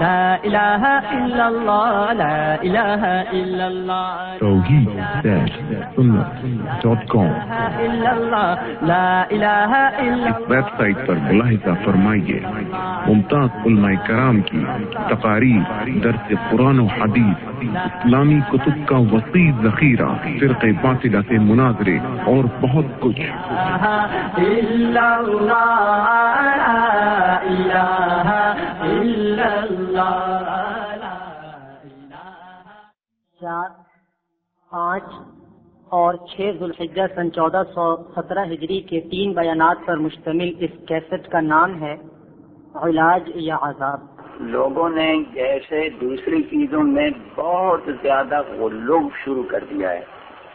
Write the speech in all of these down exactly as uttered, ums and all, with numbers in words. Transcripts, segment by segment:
لا الہ الا اللہ لا الہ الا اللہ توحید سنت ڈاٹ کام لا الہ الا اس ویب سائٹ پر ملاحظہ فرمائیے ممتاز علماء کرام کی تقاریر، درس قرآن و حدیث، اسلامی کتب کا وسیع ذخیرہ، فرقے باطلہ سے مناظرے اور بہت کچھ۔ چار پانچ اور چھ ذوالحجہ سن چودہ سو سترہ ہجری کے تین بیانات پر مشتمل اس کیسٹ کا نام ہے علاج یا عذاب۔ لوگوں نے جیسے دوسری چیزوں میں بہت زیادہ غلو شروع کر دیا ہے،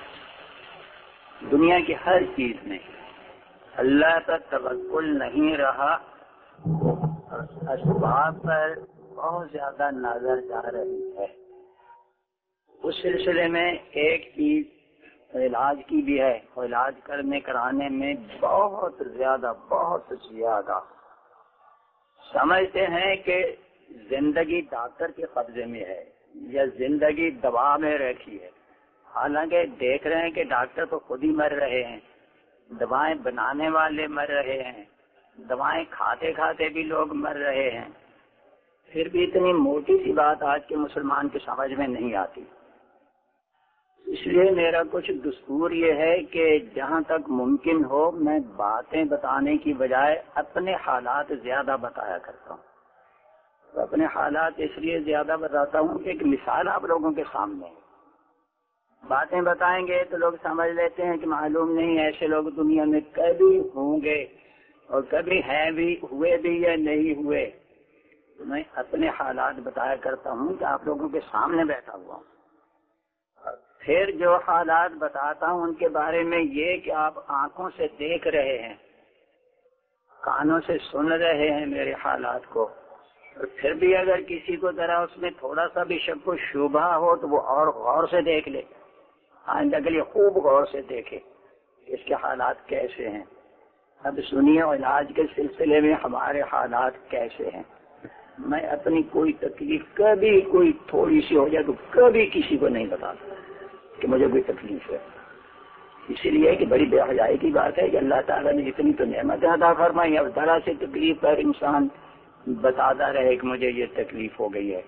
دنیا کی ہر چیز میں اللہ کا توکل نہیں رہا اور اسباب پر بہت زیادہ نظر جا رہی ہے۔ اس سلسلے میں ایک چیز علاج کی بھی ہے، اور علاج کرنے کرانے میں بہت زیادہ بہت زیادہ سمجھتے ہیں کہ زندگی ڈاکٹر کے قبضے میں ہے یا زندگی دوا میں رکھی ہے، حالانکہ دیکھ رہے ہیں کہ ڈاکٹر تو خود ہی مر رہے ہیں، دوائیں بنانے والے مر رہے ہیں، دوائیں کھاتے کھاتے بھی لوگ مر رہے ہیں، پھر بھی اتنی موٹی سی بات آج کے مسلمان کی سمجھ میں نہیں آتی۔ اس لیے میرا کچھ دستور یہ ہے کہ جہاں تک ممکن ہو میں باتیں بتانے کی بجائے اپنے حالات زیادہ بتایا کرتا ہوں۔ تو اپنے حالات اس لیے زیادہ بتاتا ہوں کہ ایک مثال آپ لوگوں کے سامنے ہے۔ باتیں بتائیں گے تو لوگ سمجھ لیتے ہیں کہ معلوم نہیں ایسے لوگ دنیا میں کبھی ہوں گے اور کبھی ہیں بھی، ہوئے بھی یا نہیں ہوئے۔ میں اپنے حالات بتایا کرتا ہوں کہ آپ لوگوں کے سامنے بیٹھا ہوا ہوں، پھر جو حالات بتاتا ہوں ان کے بارے میں یہ کہ آپ آنکھوں سے دیکھ رہے ہیں، کانوں سے سن رہے ہیں میرے حالات کو، اور پھر بھی اگر کسی کو ذرا اس میں تھوڑا سا بھی شک و شبہ ہو تو وہ اور غور سے دیکھ لے، آئندہ کے لیے خوب غور سے دیکھے اس کے حالات کیسے ہیں۔ اب سنیے علاج کے سلسلے میں ہمارے حالات کیسے ہیں۔ میں اپنی کوئی تکلیف کبھی کوئی تھوڑی سی ہو جائے تو کبھی کسی کو نہیں بتاتا کہ مجھے کوئی تکلیف ہے، اسی لیے کہ بڑی بے حیائی کی بات ہے کہ اللہ تعالیٰ نے اتنی تو نعمت عطا فرمائی، اب ذرا سی تکلیف پر انسان بتاتا رہے کہ مجھے یہ تکلیف ہو گئی ہے۔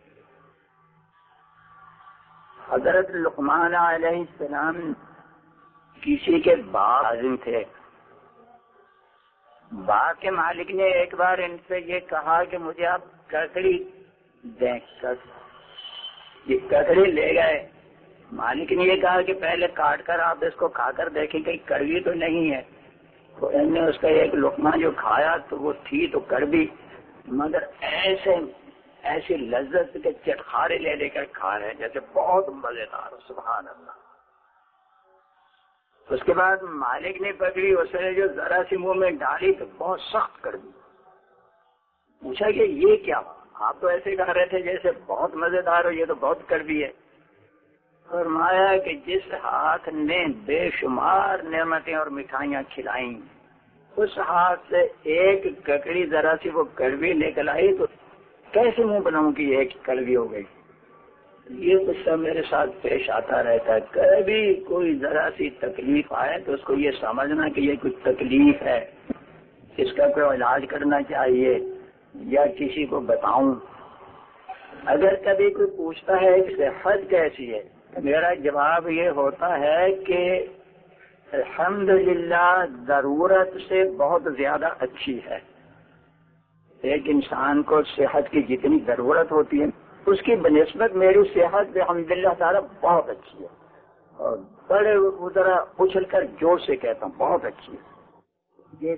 حضرت لقمان علیہ السلام کسی کے باغ عظیم تھے، باغ کے مالک نے ایک بار ان سے یہ کہا کہ مجھے آپ ککڑی دیں، یہ ککڑی لے گئے۔ مالک نے یہ کہا کہ پہلے کاٹ کر آپ اس کو کھا کر دیکھیں کہیں کڑوی تو نہیں ہے۔ تو انہوں نے اس کا ایک لقمہ جو کھایا تو وہ تھی تو کڑوی، مگر ایسے ایسی لذت کے چٹخارے لے لے کر کھا رہے جیسے بہت مزیدار، سبحان اللہ۔ اس کے بعد مالک نے پکڑی، اس نے جو ذرا سی منہ میں ڈالی تو بہت سخت کر دی۔ پوچھا کہ یہ کیا، آپ تو ایسے کہہ رہے تھے جیسے بہت مزیدار ہو، یہ تو بہت کڑوی ہے۔ فرمایا کہ جس ہاتھ نے بے شمار نعمتیں اور مٹھائیاں کھلائیں، اس ہاتھ سے ایک ککڑی ذرا سی وہ کڑوی نکل آئی تو کیسے منہ بناؤں کہ یہ ایک کڑوی ہو گئی۔ یہ قصہ میرے ساتھ پیش آتا رہتا ہے، کبھی کوئی ذرا سی تکلیف آئے تو اس کو یہ سمجھنا کہ یہ کچھ تکلیف ہے، اس کا کوئی علاج کرنا چاہیے یا کسی کو بتاؤں۔ اگر کبھی کوئی پوچھتا ہے کہ صحت کیسی ہے، میرا جواب یہ ہوتا ہے کہ الحمدللہ ضرورت سے بہت زیادہ اچھی ہے۔ ایک انسان کو صحت کی جتنی ضرورت ہوتی ہے اس کی بنسبت میری صحت الحمدللہ تعالیٰ بہت اچھی ہے، اور بڑے ذرا اچھل کر جوش سے کہتا ہوں بہت اچھی ہے۔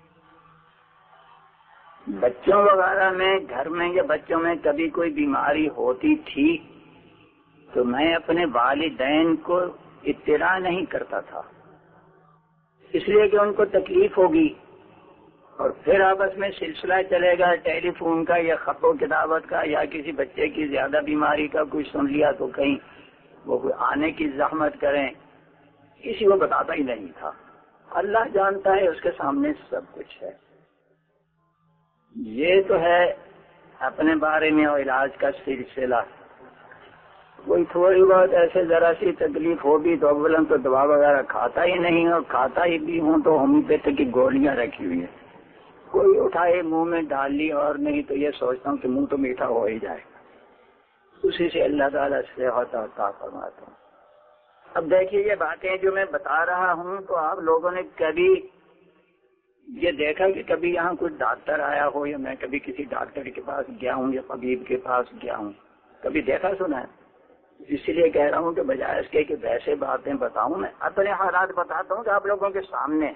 بچوں وغیرہ میں گھر میں یا بچوں میں کبھی کوئی بیماری ہوتی تھی تو میں اپنے والدین کو اطلاع نہیں کرتا تھا، اس لیے کہ ان کو تکلیف ہوگی، اور پھر آپس میں سلسلہ چلے گا ٹیلی فون کا یا خط و کتابت کا، یا کسی بچے کی زیادہ بیماری کا کوئی سن لیا تو کہیں وہ آنے کی زحمت کریں، کسی کو بتاتا ہی نہیں تھا۔ اللہ جانتا ہے، اس کے سامنے سب کچھ ہے۔ یہ تو ہے اپنے بارے میں اور علاج کا سلسلہ، کوئی تھوڑی بہت ایسے ذرا سی تکلیف ہو بھی تو اولاً تو دوا وغیرہ کھاتا ہی نہیں، اور کھاتا ہی بھی ہوں تو ہومیوپیتھی کی گولیاں رکھی ہوئی ہیں، کوئی اٹھائے منہ میں ڈال لی، اور نہیں تو یہ سوچتا ہوں کہ منہ تو میٹھا ہو ہی جائے، اسی سے اللہ تعالیٰ صحت عطا فرماتا ہوں۔ اب دیکھیے یہ باتیں جو میں بتا رہا ہوں تو آپ لوگوں نے کبھی یہ دیکھا کہ کبھی یہاں کوئی ڈاکٹر آیا ہو، یا میں کبھی کسی ڈاکٹر کے پاس گیا ہوں یا طبیب کے پاس گیا ہوں، کبھی دیکھا سنا ہے؟ اسی لیے کہہ رہا ہوں کہ بجائے اس کے کہ ویسے باتیں بتاؤں، میں اپنے حالات بتاتا ہوں کہ آپ لوگوں کے سامنے۔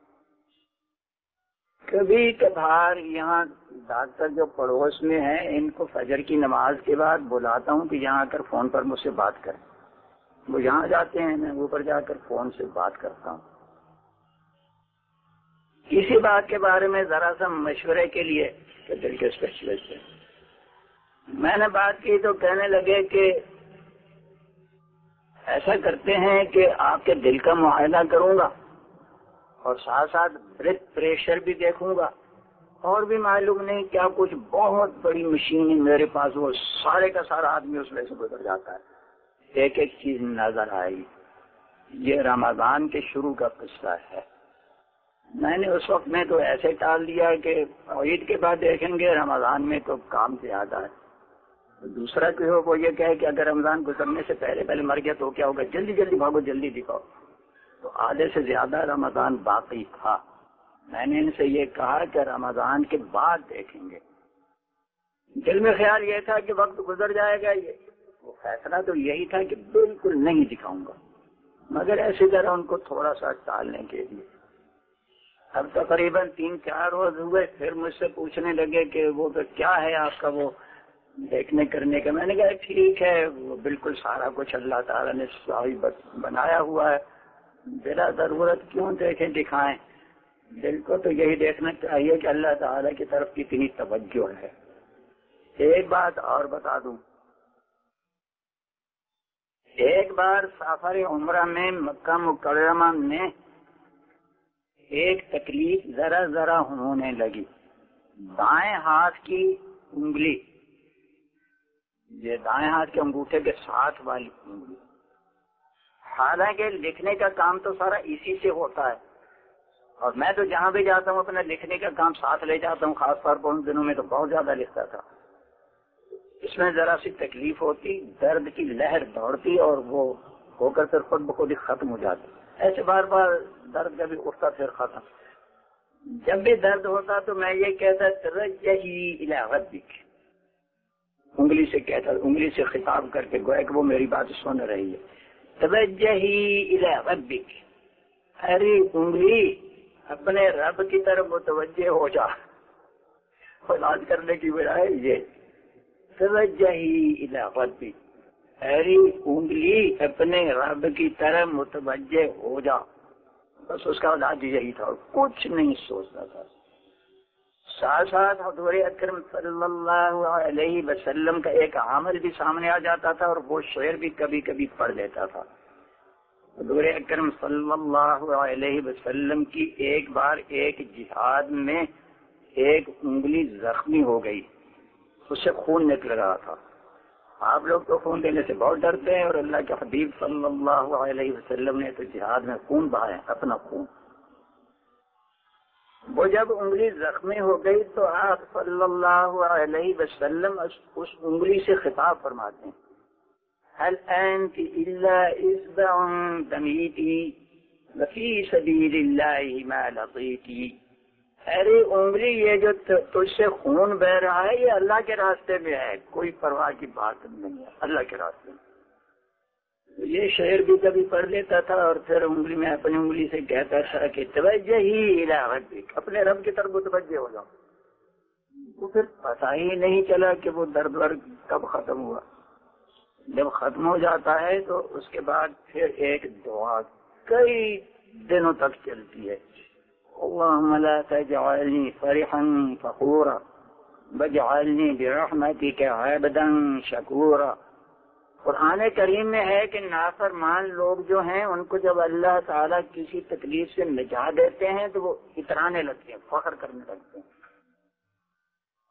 کبھی کبھار یہاں ڈاکٹر جو پڑوس میں ہیں ان کو فجر کی نماز کے بعد بلاتا ہوں کہ یہاں آ کر فون پر مجھ سے بات کریں، وہ یہاں جاتے ہیں، میں اوپر جا کر فون سے بات کرتا ہوں کسی بات کے بارے میں ذرا سا مشورے کے لیے کہ دل کے اسپیشلسٹ ہیں۔ میں نے بات کی تو کہنے لگے کہ ایسا کرتے ہیں کہ آپ کے دل کا معائنہ کروں گا اور ساتھ ساتھ بلڈ پریشر بھی دیکھوں گا، اور بھی معلوم نہیں کیا کچھ بہت بڑی مشین ہے میرے پاس، وہ سارے کا سارا آدمی اس میں سے گزر جاتا ہے، ایک ایک چیز نظر آئی۔ یہ رمضان کے شروع کا قصہ ہے۔ میں نے اس وقت میں تو ایسے ٹال دیا کہ عید کے بعد دیکھیں گے، رمضان میں تو کام زیادہ ہے۔ دوسرا کہ ہو وہ یہ کہے کہ اگر رمضان گزرنے سے پہلے پہلے مر گیا تو کیا ہوگا، جلدی جلدی بھاگو جلدی دکھاؤ۔ تو آدھے سے زیادہ رمضان باقی تھا۔ میں نے ان سے یہ کہا کہ رمضان کے بعد دیکھیں گے۔ دل میں خیال یہ تھا کہ وقت گزر جائے گا، یہ وہ فیصلہ تو یہی تھا کہ بالکل نہیں دکھاؤں گا، مگر ایسی طرح ان کو تھوڑا سا ٹالنے کے لیے۔ اب تقریباً تین چار روز ہوئے، پھر مجھ سے پوچھنے لگے کہ وہ تو کیا ہے آپ کا وہ دیکھنے کرنے کا۔ میں نے کہا ٹھیک ہے، وہ بالکل سارا کچھ اللہ تعالیٰ نے صحیح بنایا ہوا ہے، بلا ضرورت کیوں دیکھیں دکھائیں، دل کو تو یہی دیکھنا چاہیے کہ اللہ تعالیٰ کی طرف کتنی توجہ ہے۔ ایک بات اور بتا دوں، ایک بار سفر عمرہ میں مکہ مکرمہ میں ایک تکلیف ذرا ذرا ہونے لگی، دائیں ہاتھ کی انگلی، یہ دائیں ہاتھ کے انگوٹھے کے ساتھ والی انگلی۔ حالانکہ لکھنے کا کام تو سارا اسی سے ہوتا ہے، اور میں تو جہاں بھی جاتا ہوں اپنا لکھنے کا کام ساتھ لے جاتا ہوں، خاص طور پر ان دنوں میں تو بہت زیادہ لکھتا تھا۔ اس میں ذرا سی تکلیف ہوتی، درد کی لہر دوڑتی اور وہ ہو کر پھر خود بخود ہی ختم ہو جاتی۔ ایسے بار بار درد کبھی اٹھتا پھر ختم۔ جب بھی درد ہوتا تو میں یہ کہتا توجہی الی ربک، انگلی سے کہتا، انگلی سے خطاب کر کے گویا کہ وہ میری بات سن رہی ہے، توجہی الی ربک، ارے انگلی اپنے رب کی طرف متوجہ ہو جا، علاج کرنے کی بجائے یہ توجہی الی ربک، ارے انگلی اپنے رب کی طرف متوجہ ہو جا، بس اس کا علاج یہی تھا، کچھ نہیں سوچتا تھا۔ ساتھ ساتھ حضور اکرم صلی اللہ علیہ وسلم کا ایک عمل بھی سامنے آ جاتا تھا، اور وہ شعر بھی کبھی کبھی پڑھ لیتا تھا۔ حضور اکرم صلی اللہ علیہ وسلم کی ایک بار ایک جہاد میں ایک انگلی زخمی ہو گئی، اس سے خون نکل رہا تھا۔ آپ لوگ تو خون دینے سے بہت ڈرتے ہیں، اور اللہ کے حبیب صلی اللہ علیہ وسلم نے تو جہاد میں خون بہایا، اپنا خون۔ وہ جب انگلی زخمی ہو گئی تو آپ صلی اللہ علیہ وسلم اس انگلی سے خطاب فرماتے ہیں، هل انت الا اصبع تمیتی وفی سبیل اللہ ما لقیتی، ارے انگلی یہ جو تجھ سے خون بہ رہا ہے یہ اللہ کے راستے میں ہے، کوئی پرواہ کی بات نہیں ہے، اللہ کے راستے میں۔ یہ شعر بھی کبھی پڑھ لیتا تھا، اور پھر انگلی میں اپنی انگلی سے کہتا تھا کہ توجہی الی ربک، اپنے رب کی طرف متوجہ ہو جاؤ۔ تو پھر پتہ ہی نہیں چلا کہ وہ درد ورد کب ختم ہوا۔ جب ختم ہو جاتا ہے تو اس کے بعد پھر ایک دعا کئی دنوں تک چلتی ہے، اللہم لا تجعلنی فرحا فخورا واجعلنی برحمتک عبدا شکورا۔ قرآن کریم میں ہے کہ نافرمان لوگ جو ہیں ان کو جب اللہ تعالیٰ کسی تکلیف سے نجات دیتے ہیں تو وہ اترانے لگتے ہیں، فخر کرنے لگتے ہیں،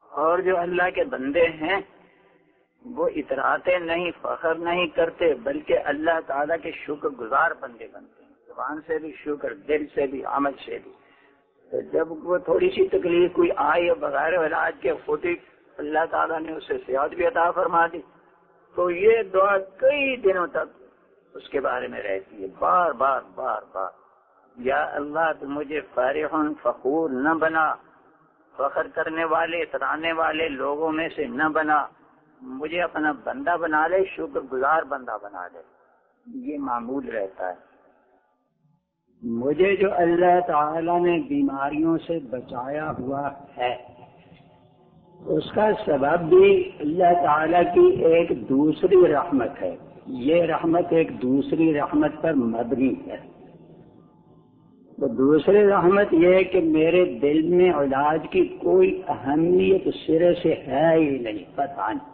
اور جو اللہ کے بندے ہیں وہ اتراتے نہیں، فخر نہیں کرتے، بلکہ اللہ تعالیٰ کے شکر گزار بندے بنتے ہیں، زبان سے بھی شکر، دل سے بھی، عمل سے بھی۔ تو جب وہ تھوڑی سی تکلیف کوئی آئی بغیر علاج کے خود ہی اللہ تعالیٰ نے اسے صحت بھی عطا فرما دی، تو یہ دعا کئی دنوں تک اس کے بارے میں رہتی ہے، بار بار بار بار، یا اللہ تو مجھے فارغ فخور نہ بنا، فخر کرنے والے اترانے والے لوگوں میں سے نہ بنا، مجھے اپنا بندہ بنا لے، شکر گزار بندہ بنا لے۔ یہ معمول رہتا ہے۔ مجھے جو اللہ تعالیٰ نے بیماریوں سے بچایا ہوا ہے اس کا سبب بھی اللہ تعالیٰ کی ایک دوسری رحمت ہے۔ یہ رحمت ایک دوسری رحمت پر مبنی ہے۔ تو دوسری رحمت یہ ہے کہ میرے دل میں علاج کی کوئی اہمیت سرے سے ہے ہی نہیں، پتہ نہیں۔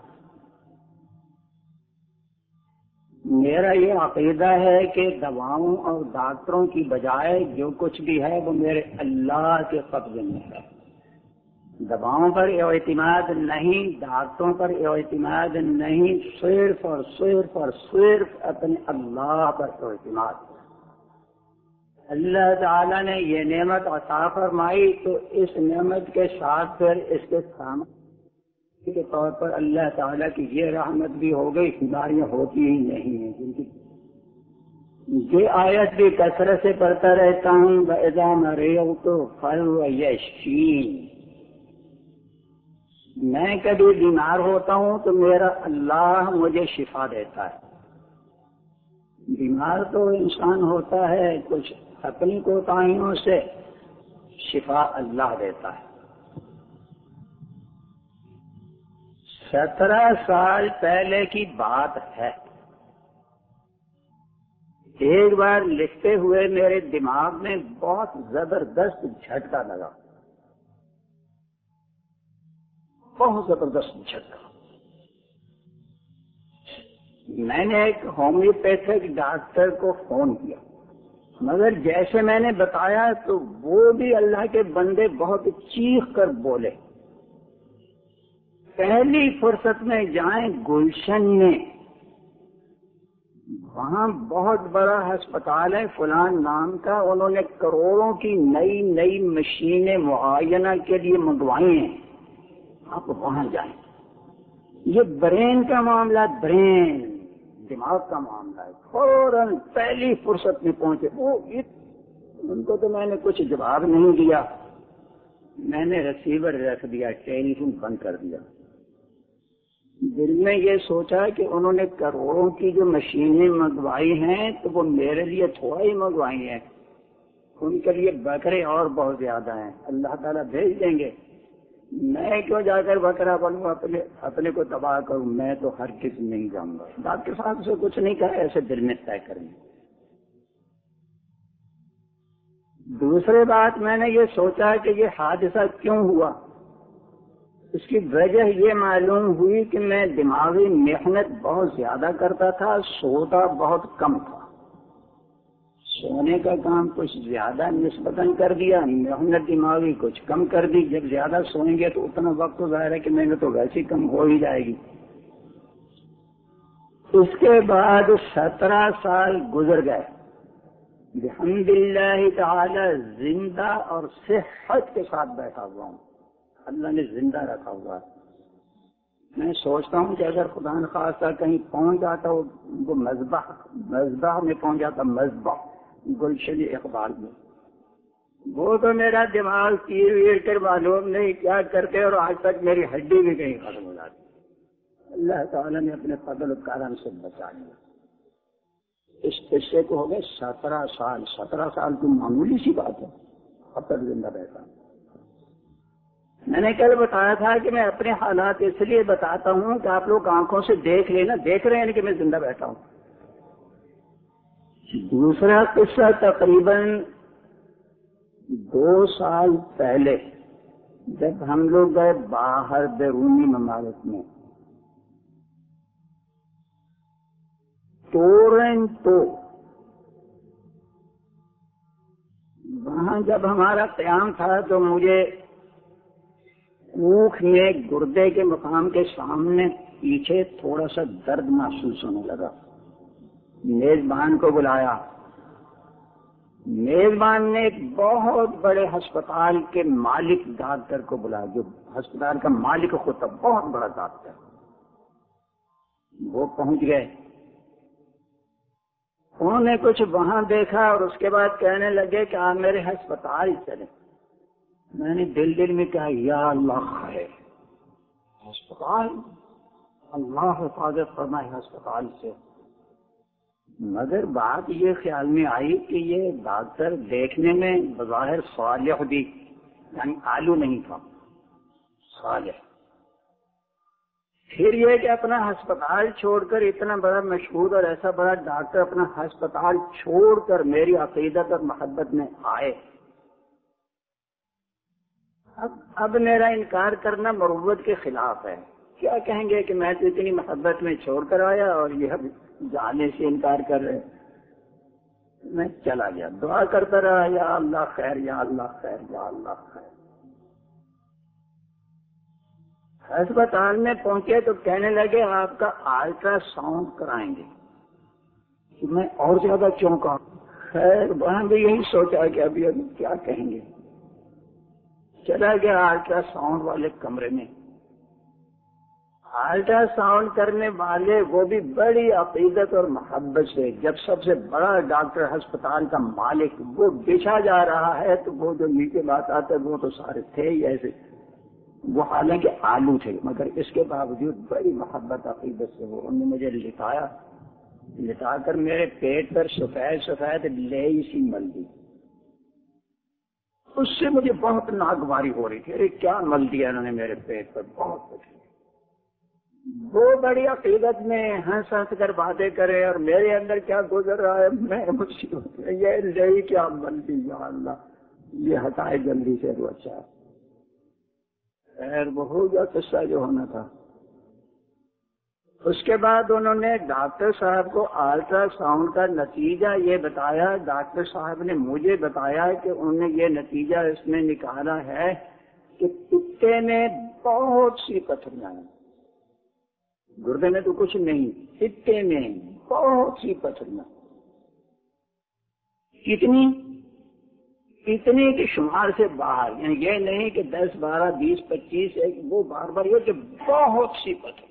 میرا یہ عقیدہ ہے کہ دواؤں اور ڈاکٹروں کی بجائے جو کچھ بھی ہے وہ میرے اللہ کے قبضے میں ہے۔ دواؤں پر اعتماد نہیں، ڈاکٹروں پر اعتماد نہیں، صرف اور صرف اور صرف اپنے اللہ پر اعتماد۔ اللہ تعالیٰ نے یہ نعمت عطا فرمائی تو اس نعمت کے ساتھ پھر اس کے سامنے کے طور پر اللہ تعالیٰ کی یہ رحمت بھی ہو گئی، بیماریاں ہوتی ہی نہیں ہیں جن کی۔ یہ آیت بھی کثرت سے پڑھتا رہتا ہوں، وَإِذَا مَرِضْتُ فَهُوَ يَشْفِينِ۔ میں کبھی بیمار ہوتا ہوں تو میرا اللہ مجھے شفا دیتا ہے۔ بیمار تو انسان ہوتا ہے کچھ اپنی کوتاہیوں سے، شفا اللہ دیتا ہے۔ سترہ سال پہلے کی بات ہے، ایک بار لکھتے ہوئے میرے دماغ میں بہت زبردست جھٹکا لگا، بہت زبردست جھٹکا۔ میں نے ایک ہومیوپیتھک ڈاکٹر کو فون کیا، مگر جیسے میں نے بتایا تو وہ بھی اللہ کے بندے بہت چیخ کر بولے، پہلی فرصت میں جائیں گلشن میں، وہاں بہت بڑا ہسپتال ہے فلان نام کا، انہوں نے کروڑوں کی نئی نئی مشینیں معائنہ کے لیے منگوائی ہیں، آپ وہاں جائیں۔ یہ برین کا معاملہ، برین دماغ کا معاملہ ہے۔ فوراً پہلی فرصت میں پہنچے، وہ ان کو تو میں نے کچھ جواب نہیں دیا، میں نے ریسیور رکھ دیا، ٹیلی فون بند کر دیا۔ دل میں یہ سوچا کہ انہوں نے کروڑوں کی جو مشینیں منگوائی ہیں تو وہ میرے لیے تھوڑا ہی منگوائی ہیں، ان کے لیے بکرے اور بہت زیادہ ہیں، اللہ تعالیٰ بھیج دیں گے، میں کیوں جا کر بکرا بنوں، اپنے اپنے کو تباہ کروں، میں تو ہر کسی نہیں جاؤں گا۔ ڈاکٹر صاحب سے کچھ نہیں کہا، ایسے دل میں طے کریں۔ دوسری بات میں نے یہ سوچا کہ یہ حادثہ کیوں ہوا، اس کی وجہ یہ معلوم ہوئی کہ میں دماغی محنت بہت زیادہ کرتا تھا، سوتا بہت کم تھا۔ سونے کا کام کچھ زیادہ نسبتاً کر دیا، محنت دماغی کچھ کم کر دی۔ جب زیادہ سوئیں گے تو اتنا وقت تو ظاہر ہے کہ میں نے تو ویسے ہی کم ہو ہی جائے گی۔ اس کے بعد سترہ سال گزر گئے، بحمد اللہ تعالی زندہ اور صحت کے ساتھ بیٹھا ہوا ہوں، اللہ نے زندہ رکھا ہوا ہے۔ میں سوچتا ہوں کہ اگر خدا نخواستہ کہیں پہنچ جاتا وہ مذبح مذبح میں پہنچ جاتا، مذبح گلشن اقبال میں، وہ تو میرا دماغ تیر ویر کر معلوم نہیں کیا کرتے اور آج تک میری ہڈی بھی کہیں ختم ہو جاتی۔ اللہ تعالیٰ نے اپنے فضل و کرم سے بچا لیا۔ اس قصے کو ہو گئے سترہ سال، سترہ سال کی معمولی سی بات ہے، اب تک زندہ رہتا ہوں۔ میں نے کل بتایا تھا کہ میں اپنے حالات اس لیے بتاتا ہوں کہ آپ لوگ آنکھوں سے دیکھ لینا، دیکھ رہے ہیں کہ میں زندہ بیٹھا ہوں۔ دوسرا قصہ تقریباً دو سال پہلے جب ہم لوگ گئے باہر بیرونی ممالک میں، ٹورنٹو، وہاں جب ہمارا قیام تھا تو مجھے اونکھ میں گردے کے مقام کے سامنے پیچھے تھوڑا سا درد محسوس ہونے لگا. میزبان کو بلایا. میزبان نے ایک بہت بڑے ہسپتال کے مالک ڈاکٹر کو بلایا، جو ہسپتال کا مالک ہوتا، بہت بڑا ڈاکٹر. وہ پہنچ گئے. انہوں نے کچھ وہاں دیکھا اور اس کے بعد کہنے لگے کہ آپ میرے ہسپتال چلیں. میں نے دل دل میں کہا یا اللہ خیر، ہسپتال، اللہ حفاظت فرمائے ہسپتال سے. مگر بات یہ خیال میں آئی کہ یہ ڈاکٹر دیکھنے میں بظاہر صالح بھی، یعنی آلو نہیں تھا، صالح. پھر یہ کہ اپنا ہسپتال چھوڑ کر، اتنا بڑا مشہور اور ایسا بڑا ڈاکٹر اپنا ہسپتال چھوڑ کر میری عقیدت اور محبت میں آئے. اب اب میرا انکار کرنا مروت کے خلاف ہے. کیا کہیں گے کہ میں تو اتنی محبت میں چھوڑ کر آیا اور یہ اب جانے سے انکار کر رہے. میں چلا گیا، دعا کرتا رہا یا اللہ خیر، یا اللہ خیر، یا اللہ خیر. ہسپتال میں پہنچے تو کہنے لگے آپ کا الٹرا ساؤنڈ کرائیں گے. میں اور زیادہ چونکا. خیر وہاں بھی یہی سوچا کہ ابھی ابھی کیا کہیں گے. چلا گیا الٹرا ساؤنڈ والے کمرے میں. الٹرا ساؤنڈ کرنے والے وہ بھی بڑی عقیدت اور محبت سے، جب سب سے بڑا ڈاکٹر ہسپتال کا مالک وہ بچھا جا رہا ہے تو وہ جو نیچے بات آتا ہے وہ تو سارے تھے ہی ایسے، وہ حالانکہ آلو تھے، مگر اس کے باوجود بڑی محبت عقیدت سے وہ انہوں نے مجھے لٹایا. لٹا کر میرے پیٹ پر سفید سفید لیئی سی مل دی. اس سے مجھے بہت ناگواری ہو رہی تھی. ارے کیا مل دیا انہوں نے میرے پیٹ پر، بہت کچھ. وہ بڑی عقیدت میں ہنس ہنس کر باتیں کرے اور میرے اندر کیا گزر رہا ہے، میں مصیبت میں یہ لئی کیا مل دی، یا اللہ یہ ہٹائے جلدی سے تو اچھا. خیر وہ ہو گیا قصہ جو ہونا تھا. اس کے بعد انہوں نے ڈاکٹر صاحب کو الٹرا ساؤنڈ کا نتیجہ یہ بتایا. ڈاکٹر صاحب نے مجھے بتایا کہ انہوں نے یہ نتیجہ اس میں نکالا ہے کہ پتے میں بہت سی پتھریاں ہیں، گردے میں تو کچھ نہیں، پتے میں بہت سی پتھریاں. کتنی؟ اتنے کے شمار سے باہر، یعنی یہ نہیں کہ دس بارہ بیس پچیس، وہ بار بار یہ کہ بہت سی پتھریاں.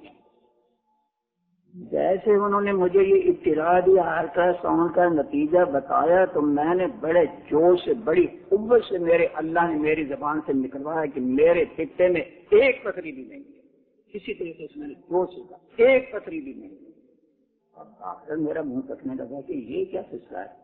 جیسے انہوں نے مجھے یہ اطلاع دی، الٹرا ساؤنڈ کا نتیجہ بتایا، تو میں نے بڑے جوش سے، بڑی قوت سے، میرے اللہ نے میری زبان سے نکلوایا کہ میرے پتے میں ایک پتھری بھی نہیں ہے. کسی طریقے سے میں نے جوش سے کہا ایک پتھری بھی نہیں ہے. اب ڈاکٹر میرا منہ تکنے لگا کہ یہ کیا قصہ ہے.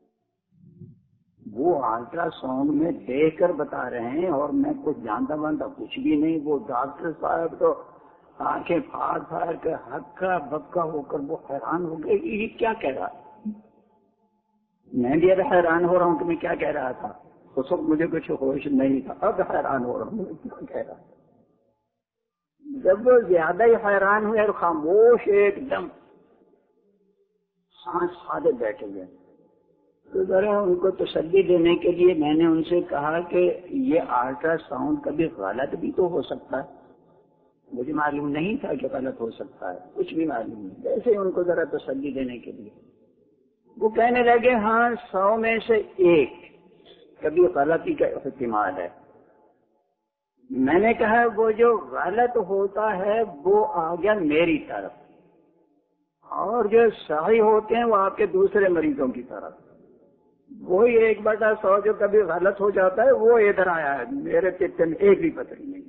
وہ الٹرا ساؤنڈ میں دیکھ کر بتا رہے ہیں اور میں کچھ جانتا مانتا کچھ بھی نہیں. وہ ڈاکٹر صاحب تو آنکھیں پھاڑ پھاڑ کر ہکا بکا ہو کر وہ حیران ہو گئے کہ یہ کیا کہہ رہا ہے. میں بھی اب حیران ہو رہا ہوں کہ میں کیا کہہ رہا تھا. اس وقت مجھے کچھ ہوش نہیں تھا، اب حیران ہو رہا ہوں کیا کہہ رہا تھا. جب وہ زیادہ ہی حیران ہوئے اور خاموش ایک دم سانس کھادے بیٹھے گئے، تو ذرا ان کو تسلی دینے کے لیے میں نے ان سے کہا کہ یہ الٹرا ساؤنڈ کبھی غلط بھی تو ہو سکتا ہے. مجھے معلوم نہیں تھا کہ غلط ہو سکتا ہے، کچھ بھی معلوم نہیں. ویسے ان کو ذرا تسلی دینے کے لیے وہ کہنے لگے ہاں سو میں سے ایک کبھی غلطی کا احتمال ہے. میں نے کہا وہ جو غلط ہوتا ہے وہ آ گیا میری طرف، اور جو صحیح ہوتے ہیں وہ آپ کے دوسرے مریضوں کی طرف. وہی ایک بٹا سو جو کبھی غلط ہو جاتا ہے وہ ادھر آیا ہے، میرے پتے میں ایک بھی پتھری نہیں.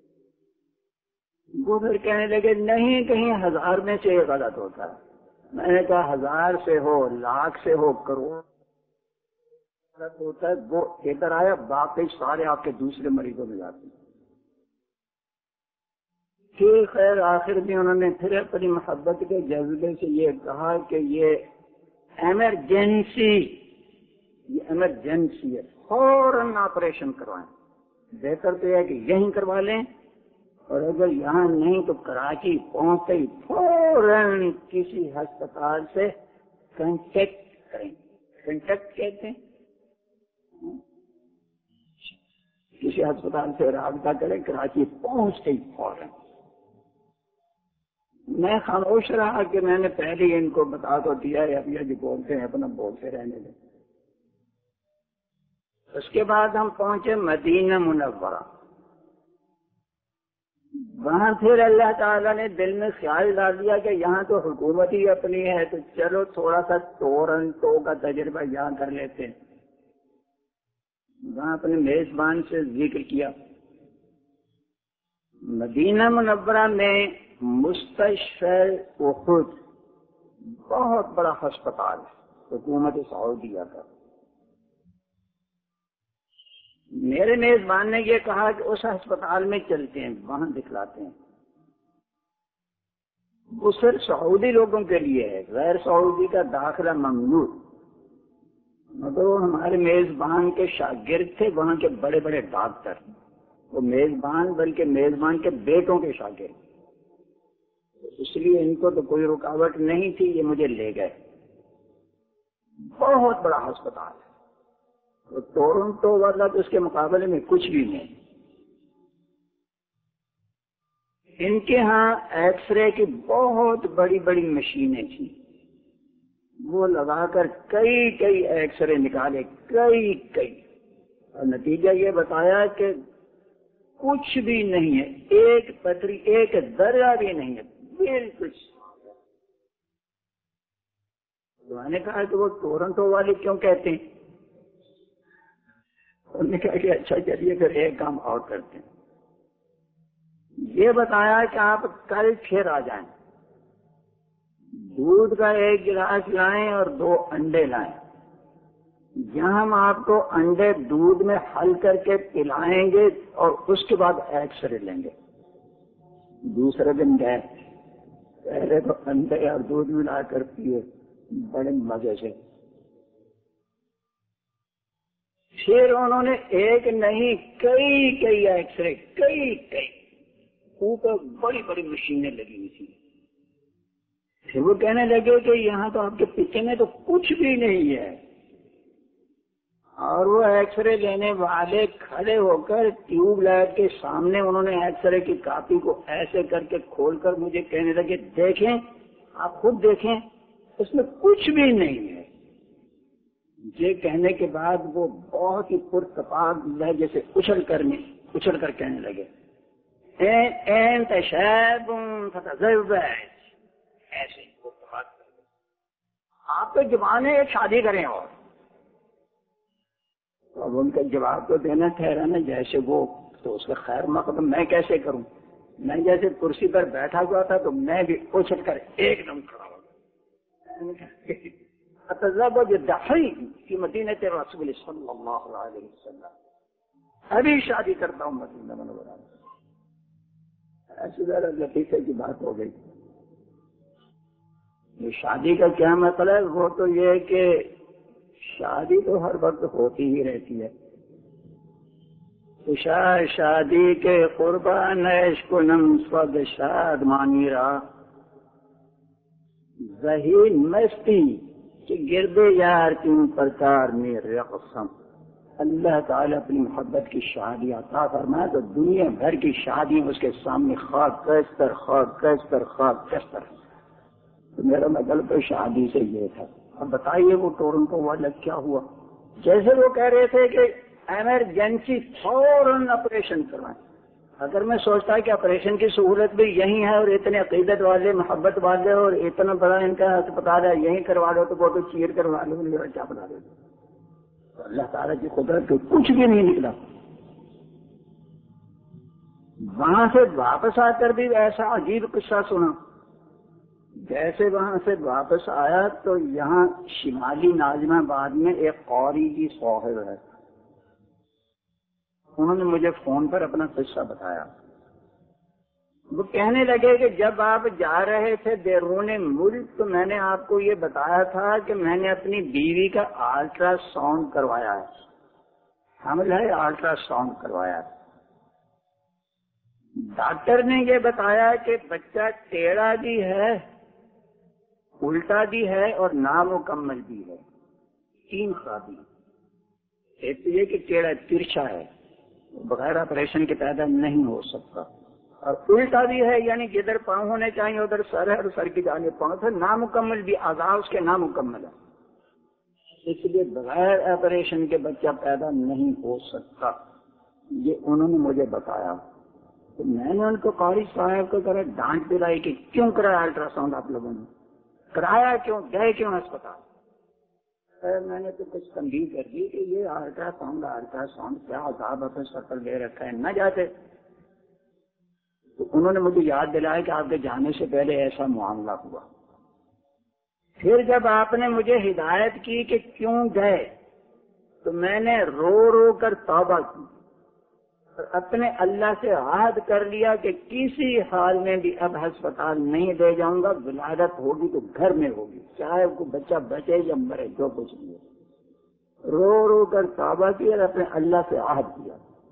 وہ پھر کہنے لگے نہیں کہیں ہزار میں سے ایک غلط ہوتا ہے. میں نے کہا ہزار سے ہو، لاکھ سے ہو، کروڑ غلط ہوتا ہے وہ ادھر آیا، باقی سارے آپ کے دوسرے مریضوں میں جاتے ہیں. پھر خیر آخر میں انہوں نے پھر اپنی محبت کے جذبے سے یہ کہا کہ یہ ایمرجنسی یہ ایمرجنسی ہے، فوراً آپریشن کروائیں. بہتر تو ہے کہ یہیں کروا لیں، اور اگر یہاں نہیں تو کراچی پہنچتے ہی فوراً کسی ہسپتال سے کنٹیکٹ کریں. کنٹیکٹ کہتے ہیں کسی ہسپتال سے رابطہ کریں، کراچی پہنچ گئی فوراً۔ میں خاموش رہا کہ میں نے پہلے ہی ان کو بتا تو دیا ہے، اب یہ جو بولتے ہیں اپنا بولتے رہنے دیں۔ اس کے بعد ہم پہنچے مدینہ منورہ۔ وہاں پھر اللہ تعالیٰ نے دل میں خیال ڈال دیا کہ یہاں تو حکومت ہی اپنی ہے، تو چلو تھوڑا سا ٹورنٹو کا تجربہ یہاں کر لیتے ہیں۔ وہاں اپنے میزبان سے ذکر کیا۔ مدینہ منورہ میں مستشفی احد بہت بڑا ہسپتال ہے حکومت سعودیہ کا۔ میرے میزبان نے یہ کہا کہ اس ہسپتال میں چلتے ہیں، وہاں دکھلاتے ہیں۔ وہ صرف سعودی لوگوں کے لیے ہے، غیر سعودی کا داخلہ ممنوع۔ مگر وہ ہمارے میزبان کے شاگرد تھے، وہاں کے بڑے بڑے ڈاکٹر، وہ میزبان بلکہ میزبان کے بیٹوں کے شاگرد، اس لیے ان کو تو کوئی رکاوٹ نہیں تھی، یہ مجھے لے گئے۔ بہت بڑا ہسپتال ہے، تو ٹورنٹو والا تو اس کے مقابلے میں کچھ بھی نہیں۔ ان کے ہاں ایکس رے کی بہت بڑی بڑی مشینیں تھیں، وہ لگا کر کئی کئی ایکس رے نکالے، کئی کئی، اور نتیجہ یہ بتایا کہ کچھ بھی نہیں ہے، ایک پتھری ایک ذرہ بھی نہیں ہے، بالکل۔ میں نے کہا کہ وہ ٹورنٹو والے کیوں کہتے ہیں؟ انہوں نے کہا کہ اچھا چلیے پھر ایک کام اور کرتے ہیں، یہ بتایا کہ آپ کل پھر آ جائیں، دودھ کا ایک گلاس لائیں اور دو انڈے لائیں، یہاں ہم آپ کو انڈے دودھ میں حل کر کے پلائیں گے اور اس کے بعد ایکس رے لیں گے۔ دوسرے دن گئے، پہلے تو انڈے اور دودھ ملا کر پیے بڑے مزے سے، پھر انہوں نے ایک نہیں کئی کئی ایکس رے، کئی کئی، اوپر بڑی بڑی مشینیں لگی ہوئی تھی۔ پھر وہ کہنے لگے کہ یہاں تو آپ کے پیچھے میں تو کچھ بھی نہیں ہے، اور وہ ایکس رے لینے والے کھڑے ہو کر ٹیوب لائٹ کے سامنے انہوں نے ایکس رے کی کاپی کو ایسے کر کے کھول کر مجھے کہنے لگے دیکھیں، آپ خود دیکھیں، اس میں کچھ بھی نہیں ہے۔ یہ کہنے کے بعد وہ بہت ہی پرتپاک لہجے سے اچھل کر اچھل کر کہنے لگے انت شاب فتزوج، ایسے آپ تو جوان ہے، ایک شادی کریں۔ اور اب ان کا جواب تو دینا ٹھہرا نا جیسے وہ تو اس کا خیر مقدم میں کیسے کروں؟ میں جیسے کرسی پر بیٹھا ہوا تھا تو میں بھی اچھل کر ایک دم کھڑا ہو گیا۔ اتزوج دحی فی مدینہ رسول صلی اللہ علیہ وسلم، ابھی شادی کرتا ہوں مدینہ منورہ میں۔ ایسی ذرا لطیفے کی بات ہو گئی۔ یہ شادی کا کیا مسئلہ ہے؟ وہ تو یہ ہے کہ شادی تو ہر وقت ہوتی ہی رہتی ہے۔ خوشا شادی کے قربان عشق نم سود شاد مانی را، ذہین مستی کہ گرد یار کیوں پرکار میں رقصم۔ اللہ تعالیٰ اپنی محبت کی شادی عطا فرمائے تو دنیا بھر کی شادی اس کے سامنے خاک کستر خاک کستر خاک کستر۔ تو میرا مطلب تو شادی سے یہ تھا۔ اب بتائیے وہ ٹورنٹو والا کیا ہوا؟ جیسے وہ کہہ رہے تھے کہ ایمرجنسی فوراً آپریشن کروائیں، اگر میں سوچتا کہ آپریشن کی سہولت بھی یہی ہے اور اتنے عقیدت والے محبت والے اور اتنا بڑا ان کا ہسپتال ہے یہیں کروا لو تو وہ تو چیر کروا لو، میرا کیا بنا دو۔ اللہ تعالیٰ کی قدرت کو کچھ بھی نہیں نکلا۔ وہاں سے واپس آ کر بھی ایسا عجیب قصہ سنا۔ جیسے وہاں سے واپس آیا تو یہاں شمالی ناظم آباد میں ایک قاری کی صاحب ہے، انہوں نے مجھے فون پر اپنا قصہ بتایا۔ وہ کہنے لگے کہ جب آپ جا رہے تھے بیرون ملک تو میں نے آپ کو یہ بتایا تھا کہ میں نے اپنی بیوی کا الٹرا ساؤنڈ کروایا ہے، حمل ہے الٹرا ساؤنڈ کروایا ہے۔ ڈاکٹر نے یہ بتایا کہ بچہ ٹیڑھا بھی ہے، الٹا بھی ہے اور نامکمل بھی ہے، تین خرابی۔ ایک تو یہ کہ ٹیڑھا ترچھا ہے، بغیر آپریشن کے پیدا نہیں ہو سکتا. اور الٹا بھی ہے، یعنی جدھر پاؤں ہونے چاہیے ادھر سر ہے، اور سر کی جانب پاؤں سے نامکمل بھی اعضاء اس کے نامکمل ہے، اس لیے بغیر آپریشن کے بچہ پیدا نہیں ہو سکتا. یہ انہوں نے مجھے بتایا. تو میں نے ان کو قاری صاحب کو کرا ڈانٹ دلائی کہ کیوں کرایا الٹرا ساؤنڈ آپ لوگوں نے، کرایا کیوں، گئے کیوں اسپتال. میں نے تو کچھ تنبیہ کر دی کہ یہ الٹرا ساؤنڈ الٹرا ساؤنڈ کیا عذاب اپنے سر پر لے رکھا ہے، نہ جاتے. تو انہوں نے مجھے یاد دلایا کہ آپ کے جانے سے پہلے ایسا معاملہ ہوا. پھر جب آپ نے مجھے ہدایت کی کہ کیوں گئے، تو میں نے رو رو کر توبہ کی اور اپنے اللہ سے عہد کر لیا کہ کسی حال میں بھی اب ہسپتال نہیں لے جاؤں گا، ولادت ہوگی تو گھر میں ہوگی، چاہے کوئی بچہ بچے یا مرے، جو کچھ بھی ہو. رو رو کر توبہ کی اور اپنے اللہ سے عہد کیا.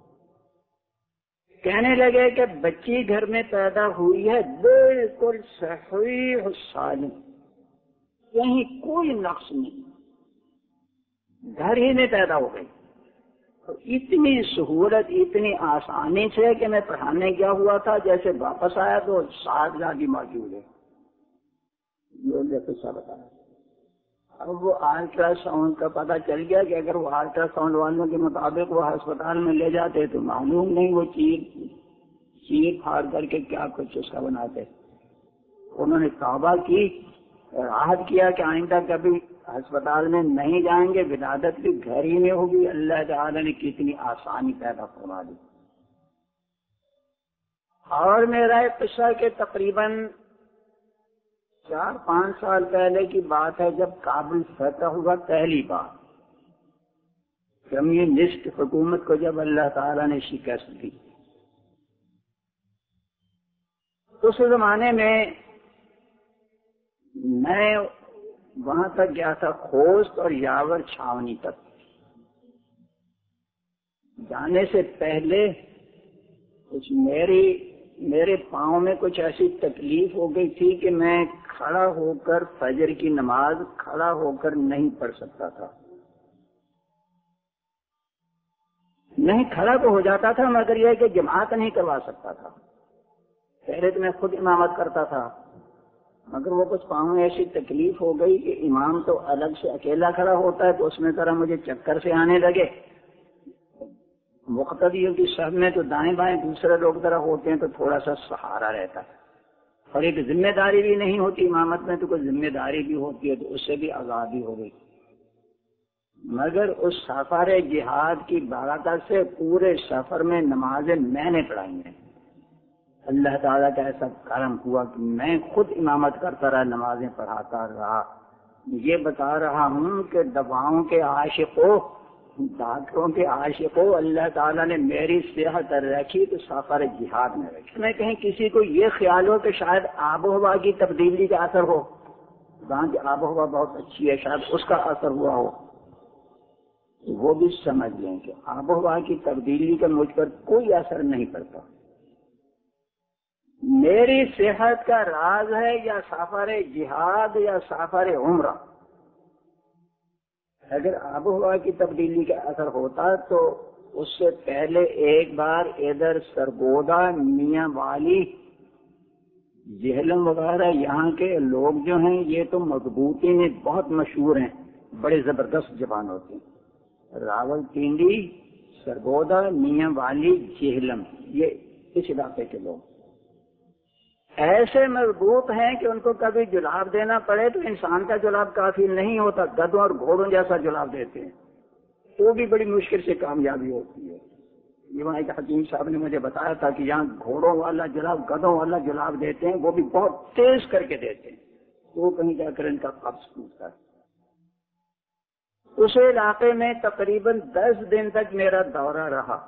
کہنے لگے کہ بچی گھر میں پیدا ہوئی ہے بالکل صحیح سالم، کہیں کوئی نقص نہیں، گھر ہی میں پیدا ہو گئی. اتنی سہولت، اتنی آسانی سے کہ میں پڑھانے گیا ہوا تھا، جیسے واپس آیا تو سات گاڑی موجود ہے. یہ قصہ بتایا. اب وہ الٹرا ساؤنڈ کا پتہ چل گیا کہ اگر وہ الٹرا ساؤنڈ والوں کے مطابق وہ ہسپتال میں لے جاتے تو معلوم نہیں وہ چیر چیر پھاڑ کر کے کیا کچھ اس کا بناتے. انہوں نے توبہ کی اور عہد کیا کہ آئندہ کبھی ہسپتال میں نہیں جائیں گے، ولادت بھی گھر ہی میں ہوگی. اللہ تعالی نے کتنی آسانی پیدا فرما دی. اور میرا ایک قصہ کہ تقریباً چار پانچ سال پہلے کی بات ہے، جب کابل فتح ہوا پہلی بار، کمیونسٹ حکومت کو جب اللہ تعالیٰ نے شکست دی. اس زمانے میں میں وہاں تک گیا تھا، خوست اور یاور چھاونی تک. جانے سے پہلے کچھ میری میرے پاؤں میں کچھ ایسی تکلیف ہو گئی تھی کہ میں کھڑا ہو کر فجر کی نماز کھڑا ہو کر نہیں پڑھ سکتا تھا. نہیں کھڑا تو ہو جاتا تھا، مگر یہ کہ جماعت نہیں کروا سکتا تھا. پہلے تو میں خود امامت کرتا تھا، مگر وہ کچھ پاؤں میں ایسی تکلیف ہو گئی کہ امام تو الگ سے اکیلا کھڑا ہوتا ہے، تو اس میں ذرا مجھے چکر سے آنے لگے. مقتدیوں کی صف میں تو دائیں بائیں دوسرے لوگ ذرا ہوتے ہیں تو تھوڑا سا سہارا رہتا ہے، اور ایک ذمہ داری بھی نہیں ہوتی امامت میں، تو کوئی ذمہ داری بھی ہوتی ہے، تو اس سے بھی آزادی ہو گئی. مگر اس سفر جہاد کی برکت سے پورے سفر میں نمازیں میں نے پڑھائی ہیں. اللہ تعالیٰ کا ایسا کرم ہوا کہ میں خود امامت کرتا رہا، نمازیں پڑھاتا رہا. یہ بتا رہا ہوں کہ دواؤں کے عاشقوں، ڈاکٹروں کے عاشقوں، اللہ تعالیٰ نے میری صحت رکھی تو سفر جہاد میں رکھی. میں کہیں کسی کو یہ خیال ہو کہ شاید آب و ہوا کی تبدیلی کا اثر ہو، وہاں کی آب و ہوا بہت اچھی ہے، شاید اس کا اثر ہوا ہو، وہ بھی سمجھ لیں کہ آب و ہوا کی تبدیلی کا مجھ پر کوئی اثر نہیں پڑتا. میری صحت کا راز ہے یا سفر جہاد یا سفر عمرہ. اگر آب و ہوا کی تبدیلی کا اثر ہوتا تو اس سے پہلے ایک بار ادھر سرگودا، میاں والی، جہلم وغیرہ یہاں کے لوگ جو ہیں یہ تو مضبوطی میں بہت مشہور ہیں، بڑے زبردست زبان ہوتے ہیں. راول پنڈی، سرگودا، میاں والی، جہلم، یہ اس علاقے کے لوگ ایسے مضبوط ہیں کہ ان کو کبھی جلاب دینا پڑے تو انسان کا جلاب کافی نہیں ہوتا، گدھوں اور گھوڑوں جیسا جلاب دیتے ہیں، تو بھی بڑی مشکل سے کامیابی ہوتی ہے. یہ وہاں ایک حکیم صاحب نے مجھے بتایا تھا کہ یہاں گھوڑوں والا جلاب، گدھوں والا جلاب دیتے ہیں، وہ بھی بہت تیز کر کے دیتے ہیں، وہ کہیں جا کر ان کا قبض ٹوٹتا ہے. اس علاقے میں تقریباً دس دن تک میرا دورہ رہا.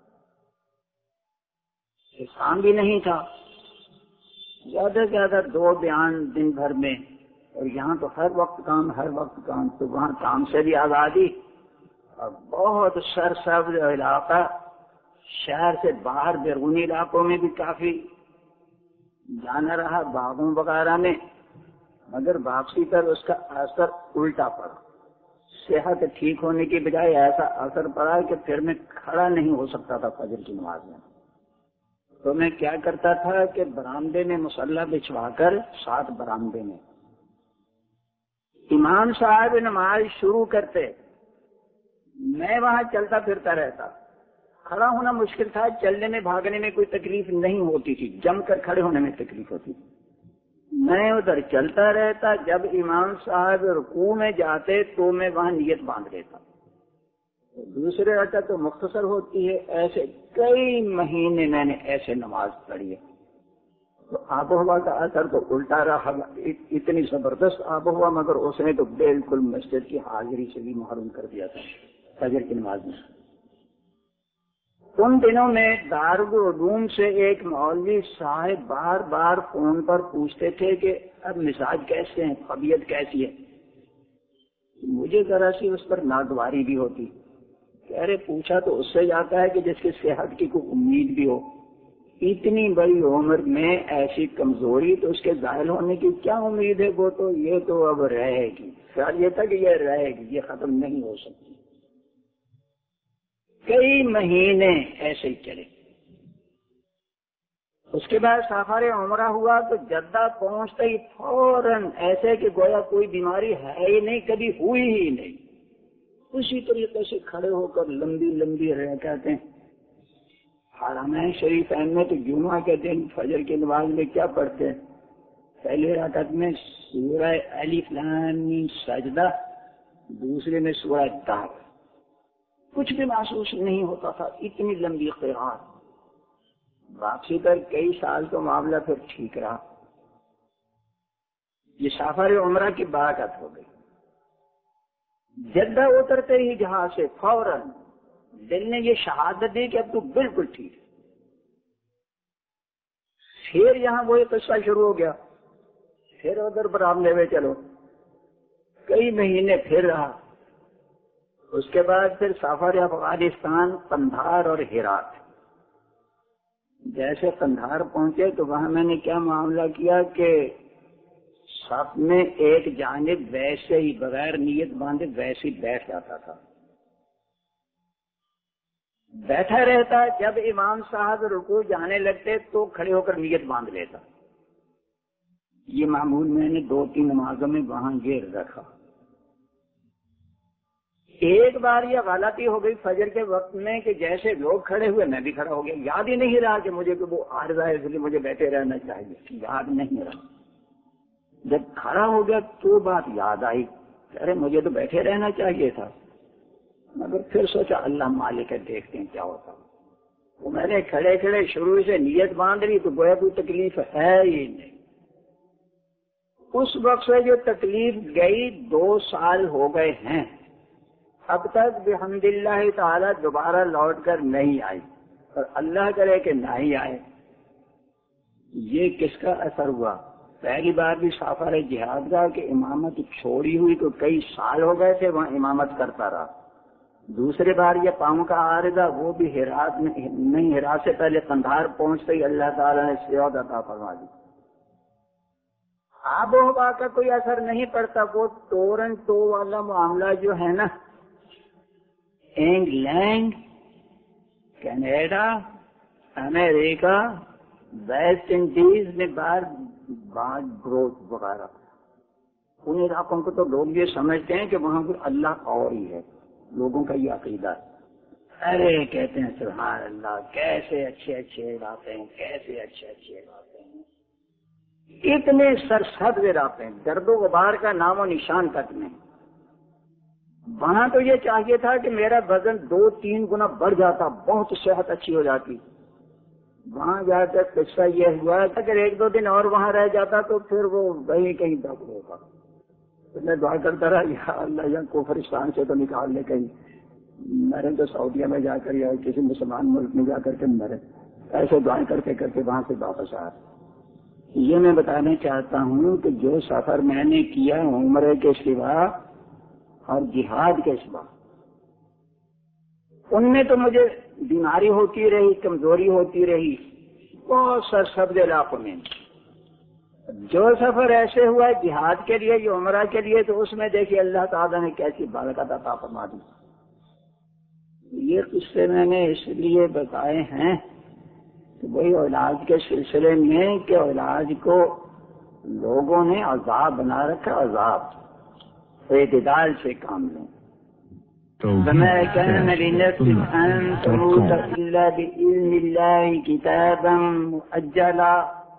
کام بھی نہیں تھا، زیادہ سے زیادہ دو بیان دن بھر میں، اور یہاں تو ہر وقت کام ہر وقت کام. تو وہاں کام سے بھی آزادی، اور بہت سرسبز علاقہ، شہر سے باہر بیرونی علاقوں میں بھی کافی جانا رہا، باغوں وغیرہ میں. مگر واپسی پر اس کا اثر الٹا پڑا. صحت ٹھیک ہونے کی بجائے ایسا اثر پڑا کہ پھر میں کھڑا نہیں ہو سکتا تھا فجر کی نماز میں. تو میں کیا کرتا تھا کہ برآمدے میں مصلی بچھوا کر ساتھ برآمدے میں امام صاحب نماز شروع کرتے میں وہاں چلتا پھرتا رہتا. کھڑا ہونا مشکل تھا، چلنے میں بھاگنے میں کوئی تکلیف نہیں ہوتی تھی، جم کر کھڑے ہونے میں تکلیف ہوتی تھی. میں ادھر چلتا رہتا، جب امام صاحب رکوع میں جاتے تو میں وہاں نیت باندھ لیتا. دوسرے رکعت تو مختصر ہوتی ہے. ایسے کئی مہینے میں نے ایسے نماز پڑھی ہے. تو آب و ہوا کا اثر تو الٹا رہا، اتنی زبردست آب و ہوا، مگر اس نے تو بالکل مسجد کی حاضری سے بھی محروم کر دیا تھا فجر کی نماز میں. ان دنوں میں دارالعلوم سے ایک مولوی صاحب بار بار فون پر پوچھتے تھے کہ اب مزاج کیسے ہیں، طبیعت کیسی ہے. مجھے ذرا سی اس پر ناگواری بھی ہوتی. کہہ رہے پوچھا تو اس سے جاتا ہے کہ جس کی صحت کی کوئی امید بھی ہو. اتنی بڑی عمر میں ایسی کمزوری تو اس کے ظاہر ہونے کی کیا امید ہے؟ وہ تو یہ تو اب رہے گی. خیال یہ تھا کہ یہ رہے گی، یہ ختم نہیں ہو سکتی. کئی مہینے ایسے ہی چلے. اس کے بعد سفر عمرہ ہوا تو جدہ پہنچتے ہی فوراً ایسے کہ گویا کوئی بیماری ہے ہی نہیں، کبھی ہوئی ہی نہیں. اسی طریقے سے کھڑے ہو کر لمبی لمبی رکعتیں. حرمین شریفین میں تو جمعہ کے دن فجر کی نماز میں کیا پڑھتے ہیں؟ پہلے رکعت میں سورہ الف لام میم سجدہ، دوسرے میں سورہ دار. کچھ بھی محسوس نہیں ہوتا تھا، اتنی لمبی قرآن. واپسی پر کئی سال تو معاملہ پھر ٹھیک رہا. یہ سفر عمرہ کی برکت ہو گئی. جدہ اترتے ہی جہاں سے فوراً دل نے یہ شہادت دی کہ اب تو بالکل ٹھیک. پھر یہاں وہی قصہ شروع ہو گیا. پھر ادھر برآمدے میں چلو. کئی مہینے پھر رہا. اس کے بعد پھر سفر افغانستان، قندھار اور ہرات. جیسے قندھار پہنچے تو وہاں میں نے کیا معاملہ کیا کہ صف میں ایک جانب ویسے ہی بغیر نیت باندھے ویسے ہی بیٹھ جاتا تھا. بیٹھا رہتا، جب امام صاحب رکوع جانے لگتے تو کھڑے ہو کر نیت باندھ لیتا. یہ معمول میں نے دو تین نمازوں میں وہاں یہ رکھا. ایک بار یہ غلطی ہو گئی فجر کے وقت میں کہ جیسے لوگ کھڑے ہوئے میں بھی کھڑا ہو گیا. یاد ہی نہیں رہا کہ مجھے کہ وہ عارضہ ہے اس لیے مجھے بیٹھے رہنا چاہیے، یاد نہیں رہا. جب کھڑا ہو گیا تو بات یاد آئی، ارے مجھے تو بیٹھے رہنا چاہیے تھا. مگر پھر سوچا اللہ مالک ہے، دیکھتے ہیں کیا ہوتا. تو میں نے کھڑے کھڑے شروع سے نیت باندھ لی تو گویا کوئی تکلیف ہے ہی نہیں. اس وقت سے جو تکلیف گئی دو سال ہو گئے ہیں، اب تک بحمد اللہ تعالی دوبارہ لوٹ کر نہیں آئی، اور اللہ کرے کہ نہیں آئے. یہ کس کا اثر ہوا؟ پہلی بار بھی سفر جہاد کا کہ امامت چھوڑی ہوئی تو کئی سال ہو گئے تھے وہاں امامت کرتا رہا. دوسری بار یہ پاؤں کا عارضہ، وہ بھی ہرات میں نہیں، ہرات سے پہلے قندھار پہنچتے ہی اللہ تعالیٰ نے صحت عطا فرما دی. آب و ہوا کا کوئی اثر نہیں پڑتا. وہ ٹورن ٹو والا معاملہ جو ہے نا، انگلینڈ، کینیڈا، امریکہ، ویسٹ انڈیز میں بار بار گروتھ وغیرہ، ان علاقوں کو تو لوگ یہ سمجھتے ہیں کہ وہاں کوئی اللہ اور ہی ہے. لوگوں کا یہ عقیدہ ہے. ارے کہتے ہیں سبحان اللہ، کیسے اچھے اچھے علاقے ہیں، کیسے اچھے اچھے علاقے ہیں. اتنے سرسبز علاقے ہیں، گرد و غبار کا نام و نشان تک نہیں. وہاں تو یہ چاہیے تھا کہ میرا وزن دو تین گنا بڑھ جاتا، بہت صحت اچھی ہو جاتی. وہاں جا کر قصہ یہ ہوا اگر ایک دو دن اور وہاں رہ جاتا تو پھر وہ وہیں کہیں دب ہوگا. میں دعا کرتا رہا یا اللہ یا کفرستان سے تو نکال لے، کہیں مرے تو سعودیہ میں جا کر یا کسی مسلمان ملک میں جا کر کے مرے. ایسے دعائیں کرتے کرتے وہاں سے واپس آ. یہ میں بتانا چاہتا ہوں کہ جو سفر میں نے کیا عمرے کے سوا اور جہاد کے سوا، ان میں تو مجھے بیماری ہوتی رہی، کمزوری ہوتی رہی بہت سرسبز علاقوں میں. جو سفر ایسے ہوا ہے جہاد کے لیے جو عمرہ کے لیے، تو اس میں دیکھیے اللہ تعالیٰ نے کیسی برکت عطا فرما دی. یہ قصے میں نے اس لیے بتائے ہیں کہ وہی اولاد کے سلسلے میں کہ اولاد کو لوگوں نے عذاب بنا رکھا. عذاب اعتدال سے کام لیں. وما كان لنفس أن تموت إلا بإذن الله كتابا مؤجلا.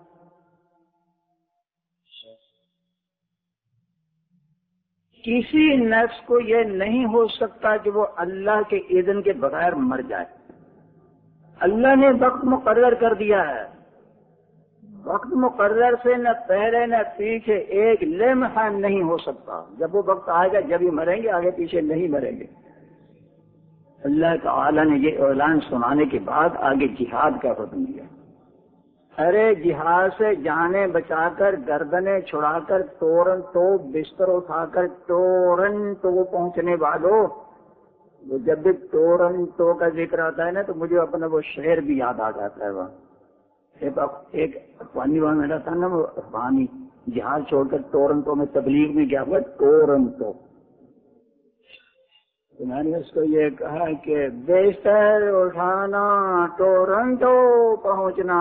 کسی نفس کو یہ نہیں ہو سکتا کہ وہ اللہ کے اذن کے بغیر مر جائے. اللہ نے وقت مقرر کر دیا ہے. وقت مقرر سے نہ پہلے نہ پیچھے ایک لمحہ نہیں ہو سکتا. جب وہ وقت آئے گا جب ہی مریں گے، آگے پیچھے نہیں مریں گے. اللہ تعالی نے یہ اعلان سنانے کے بعد آگے جہاد کا حکم دیا. ارے جہاد سے جانیں بچا کر، گردنیں چھڑا کر، تورن تو بستر اٹھا کر تورن تو وہ پہنچنے والوں. وہ جب بھی تورن تو کا ذکر آتا ہے نا تو مجھے اپنا وہ شعر بھی یاد آ جاتا ہے. وہاں ایک افغانی وہاں میرا تھا نا، وہ افغانی جہاد چھوڑ کر تورن تو میں تبلیغ میں گیا ہوا تورن تو. میں نے اس کو یہ کہا کہ بستر اٹھانا ٹورنٹو پہنچنا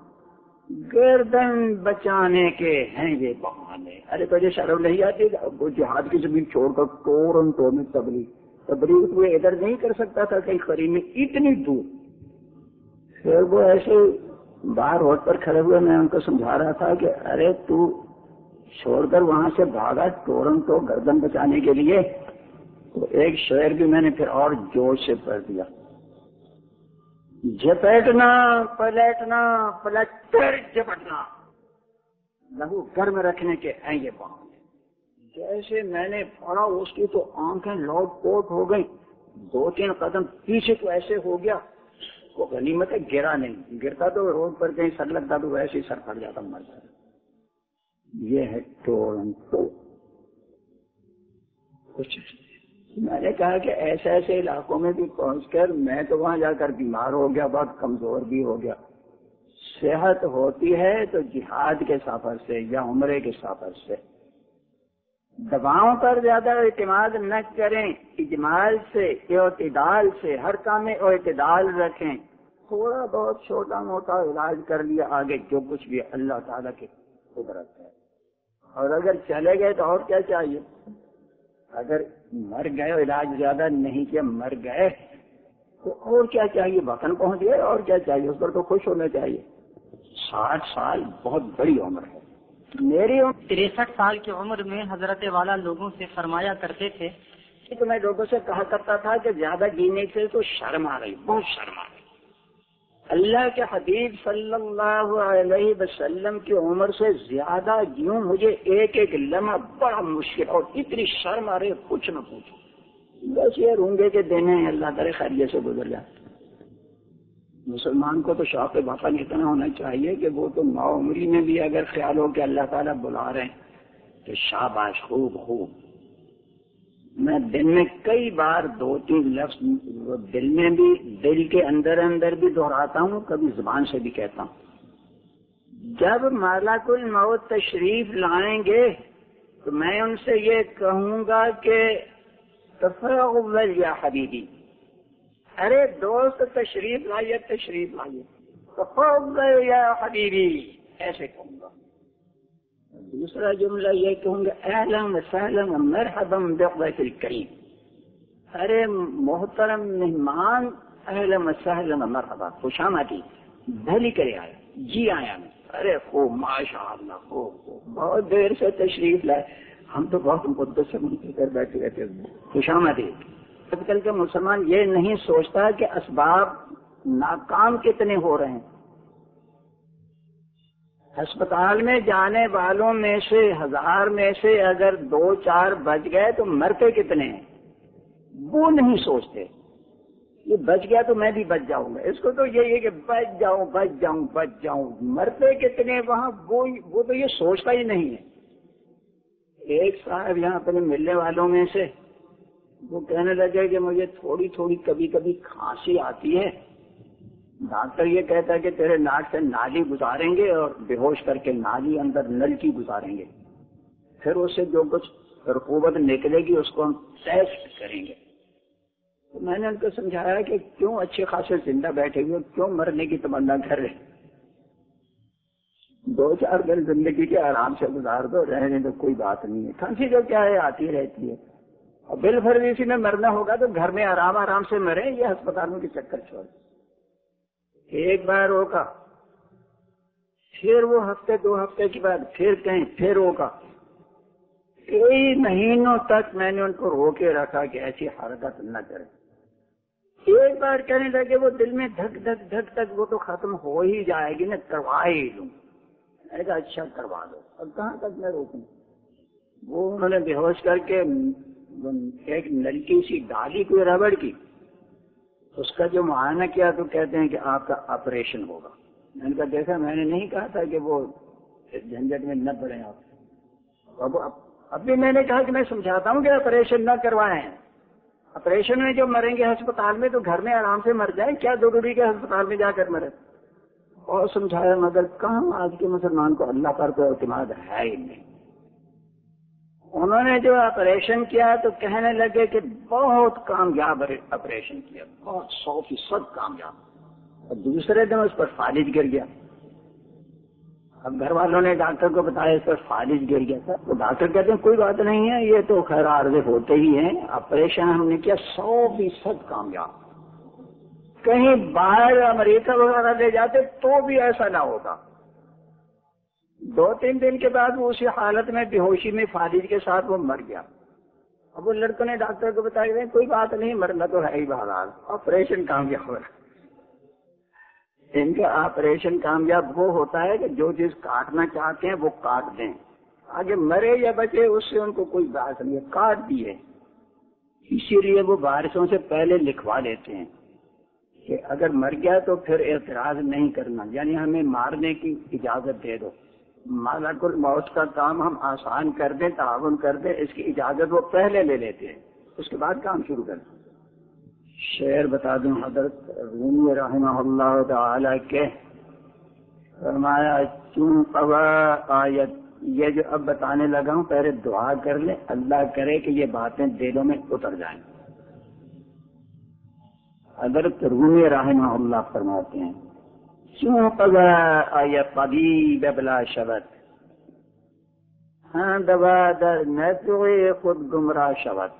گردن بچانے کے ہیں یہ بہانے. ارے تجھے شرم نہیں آتی؟ وہ جہاد کی زمین چھوڑ کر ٹورنٹو میں تبلیغ تبلیغ تو ادھر نہیں کر سکتا تھا کہیں قریب میں اتنی دور. پھر وہ ایسے باہر روڈ پر کھڑے ہوئے میں ان کو سمجھا رہا تھا کہ ارے تو چھوڑ کر وہاں سے بھاگا ٹورنٹو گردن بچانے کے لیے. تو ایک شعر بھی میں نے پھر اور جوش سے پڑھ دیا. جپیٹنا پلٹنا پلٹ کر جپٹنا لہو گرم رکھنے کے ہیں یہ بہانے. جیسے میں نے پڑھا اس کی تو آنکھیں لوٹ پوٹ ہو گئی. دو تین قدم پیچھے تو ایسے ہو گیا. وہ غنیمت ہے گرا نہیں. گرتا تو روڈ پر کہیں سر لگتا تو ویسے ہی سر پھٹ جاتا مر جاتا. یہ ہے ٹورنٹو. کچھ میں نے کہا کہ ایسے ایسے علاقوں میں بھی پہنچ کر میں تو وہاں جا کر بیمار ہو گیا، بہت کمزور بھی ہو گیا. صحت ہوتی ہے تو جہاد کے سفر سے یا عمرے کے سفر سے. دواؤں پر زیادہ اعتماد نہ کریں. اجمال سے اعتدال سے ہر کام میں اعتدال رکھیں. تھوڑا بہت چھوٹا موٹا علاج کر لیا، آگے جو کچھ بھی اللہ تعالیٰ کی قدرت ہے. اور اگر چلے گئے تو اور کیا چاہیے؟ اگر مر گئے علاج زیادہ نہیں کیا مر گئے تو اور کیا چاہیے؟ وطن پہنچ گئے اور کیا چاہیے؟ اس پر تو خوش ہونا چاہیے. ساٹھ سال بہت بڑی عمر ہے. میری عمر تریسٹھ سال کی عمر میں حضرت والا لوگوں سے فرمایا کرتے تھے تو میں لوگوں سے کہا کرتا تھا کہ زیادہ جینے سے تو شرم آ رہی، بہت شرم آ رہی. اللہ کے حبیب صلی اللہ علیہ وسلم کی عمر سے زیادہ جیوں مجھے ایک ایک لمحہ بڑا مشکل اور اتنی شرم آ رہی کچھ نہ پوچھو. بس یہ رونگے کے دینے ہیں، اللہ کرے خیریت سے گزر جائے. مسلمان کو تو شوق وطن اتنا ہونا چاہیے کہ وہ تو نو عمری میں بھی اگر خیال ہو کہ اللہ تعالیٰ بلا رہے ہیں تو شاباش خوب خوب. میں دن میں کئی بار دو تین لفظ دل میں بھی دل کے اندر اندر بھی دہراتا ہوں، کبھی زبان سے بھی کہتا ہوں. جب ملک الموت تشریف لائیں گے تو میں ان سے یہ کہوں گا کہ تفضل یا حبیبی، ارے دوست تشریف لائیے تشریف لائیے، تفضل یا حبیبی ایسے کہوں گا. دوسرا جملہ یہ کہوں گا اہلا و سہلا و مرحبا بالضیف الکریم، ارے محترم مہمان اہلا و سہلا و مرحبا، خوش آمدید، بھلی کرے آیا، جی آیا میں. ارے خوب ماشاء اللہ خوب خوب بہت دیر سے تشریف لائے. ہم تو بہت مدت سے منتظر کر بیٹھے رہتے ہیں، خوش آمدید. آج کل کے مسلمان یہ نہیں سوچتا کہ اسباب ناکام کتنے ہو رہے ہیں. ہسپتال میں جانے والوں میں سے ہزار میں سے اگر دو چار بچ گئے تو مرتے کتنے ہیں وہ نہیں سوچتے. یہ بچ گیا تو میں بھی بچ جاؤں گا. اس کو تو یہی ہے کہ بچ جاؤں بچ جاؤں بچ جاؤں. مرتے کتنے وہاں وہ وہ تو یہ سوچتا ہی نہیں ہے. ایک صاحب یہاں اپنے ملنے والوں میں سے وہ کہنے لگے کہ مجھے تھوڑی تھوڑی کبھی کبھی کھانسی آتی ہے ڈاکٹر یہ کہتا ہے کہ تیرے ناک سے نالی گزاریں گے اور بے ہوش کر کے نالی اندر نل کی گزاریں گے، پھر اس سے جو کچھ رطوبت نکلے گی اس کو ہم ٹیسٹ کریں گے۔ تو میں نے ان کو سمجھایا کہ کیوں اچھے خاصے زندہ بیٹھے ہوئے، کیوں مرنے کی تمنا کر رہے، دو چار دن زندگی کے آرام سے گزار دو، رہنے تو کوئی بات نہیں ہے، کھانسی جو کیا ہے آتی رہتی ہے، اور بالفرض اسی میں مرنا ہوگا تو گھر میں آرام آرام سے مریں، یہ ہسپتالوں کے چکر چھوڑ۔ ایک بار روکا، پھر وہ ہفتے دو ہفتے کے بعد پھر کہیں، پھر روکا، کئی مہینوں تک میں نے ان کو روکے رکھا کہ ایسی حرکت نہ کریں۔ ایک بار کہنے لگے وہ دل میں دھک دھک دھک دھک وہ تو ختم ہو ہی جائے گی نا، کروا ہی لوں۔ میں کہا اچھا کروا دو، اب کہاں تک میں روکوں۔ وہ انہوں نے بے ہوش کر کے ایک نلکی سی ڈالی کوئی ربڑ کی، اس کا جو معائنہ کیا تو کہتے ہیں کہ آپ کا آپریشن ہوگا۔ میں نے کہا دیکھا میں نے نہیں کہا تھا کہ وہ جھنجٹ میں نہ پڑیں آپ۔ اب اب بھی میں نے کہا کہ میں سمجھاتا ہوں کہ آپریشن نہ کروائیں، آپریشن میں جو مریں گے ہسپتال میں تو گھر میں آرام سے مر جائیں، کیا ضروری کہ ہسپتال میں جا کر مرے۔ اور سمجھایا مگر کہاں آج کے مسلمان کو اللہ پر کوئی اعتماد ہے ہی نہیں۔ انہوں نے جو آپریشن کیا تو کہنے لگے کہ بہت کامیاب آپریشن کیا، بہت سو فیصد کامیاب، اور دوسرے دن اس پر فالج گر گیا۔ اب گھر والوں نے ڈاکٹر کو بتایا اس پر فالج گر گیا تھا، تو ڈاکٹر کہتے ہیں کوئی بات نہیں ہے، یہ تو خیر عارضے ہوتے ہی ہیں، آپریشن ہم نے کیا سو فیصد کامیاب، کہیں باہر امریکہ وغیرہ لے جاتے تو بھی ایسا نہ ہوگا۔ دو تین دن کے بعد وہ اسی حالت میں بے ہوشی میں فالج کے ساتھ وہ مر گیا۔ اب وہ لڑکوں نے ڈاکٹر کو بتایا کوئی بات نہیں، مرنا تو ہے ہی بہرحال، آپریشن کامیاب ہو رہا۔ ان کا آپریشن کامیاب وہ ہوتا ہے کہ جو چیز کاٹنا چاہتے ہیں وہ کاٹ دیں، آگے مرے یا بچے اس سے ان کو کوئی بات نہیں ہے، کاٹ دیے۔ اسی لیے وہ وارثوں سے پہلے لکھوا لیتے ہیں کہ اگر مر گیا تو پھر اعتراض نہیں کرنا، یعنی ہمیں مارنے کی اجازت دے دو، ملک الموت کا کام ہم آسان کر دیں، تعاون کر دیں، اس کی اجازت وہ پہلے لے لیتے ہیں، اس کے بعد کام شروع کر دیں۔ شعر بتا دوں، حضرت رومی رحمہ اللہ تعالی کے فرمایا چون قوا آیت، یہ جو اب بتانے لگا ہوں پہلے دعا کر لیں، اللہ کرے کہ یہ باتیں دلوں میں اتر جائیں۔ حضرت رومی رحمہ اللہ فرماتے ہیں چون قوا آیت طبیب بلا شبت، ہاں دوا در نتوی خود گمراہ شبت۔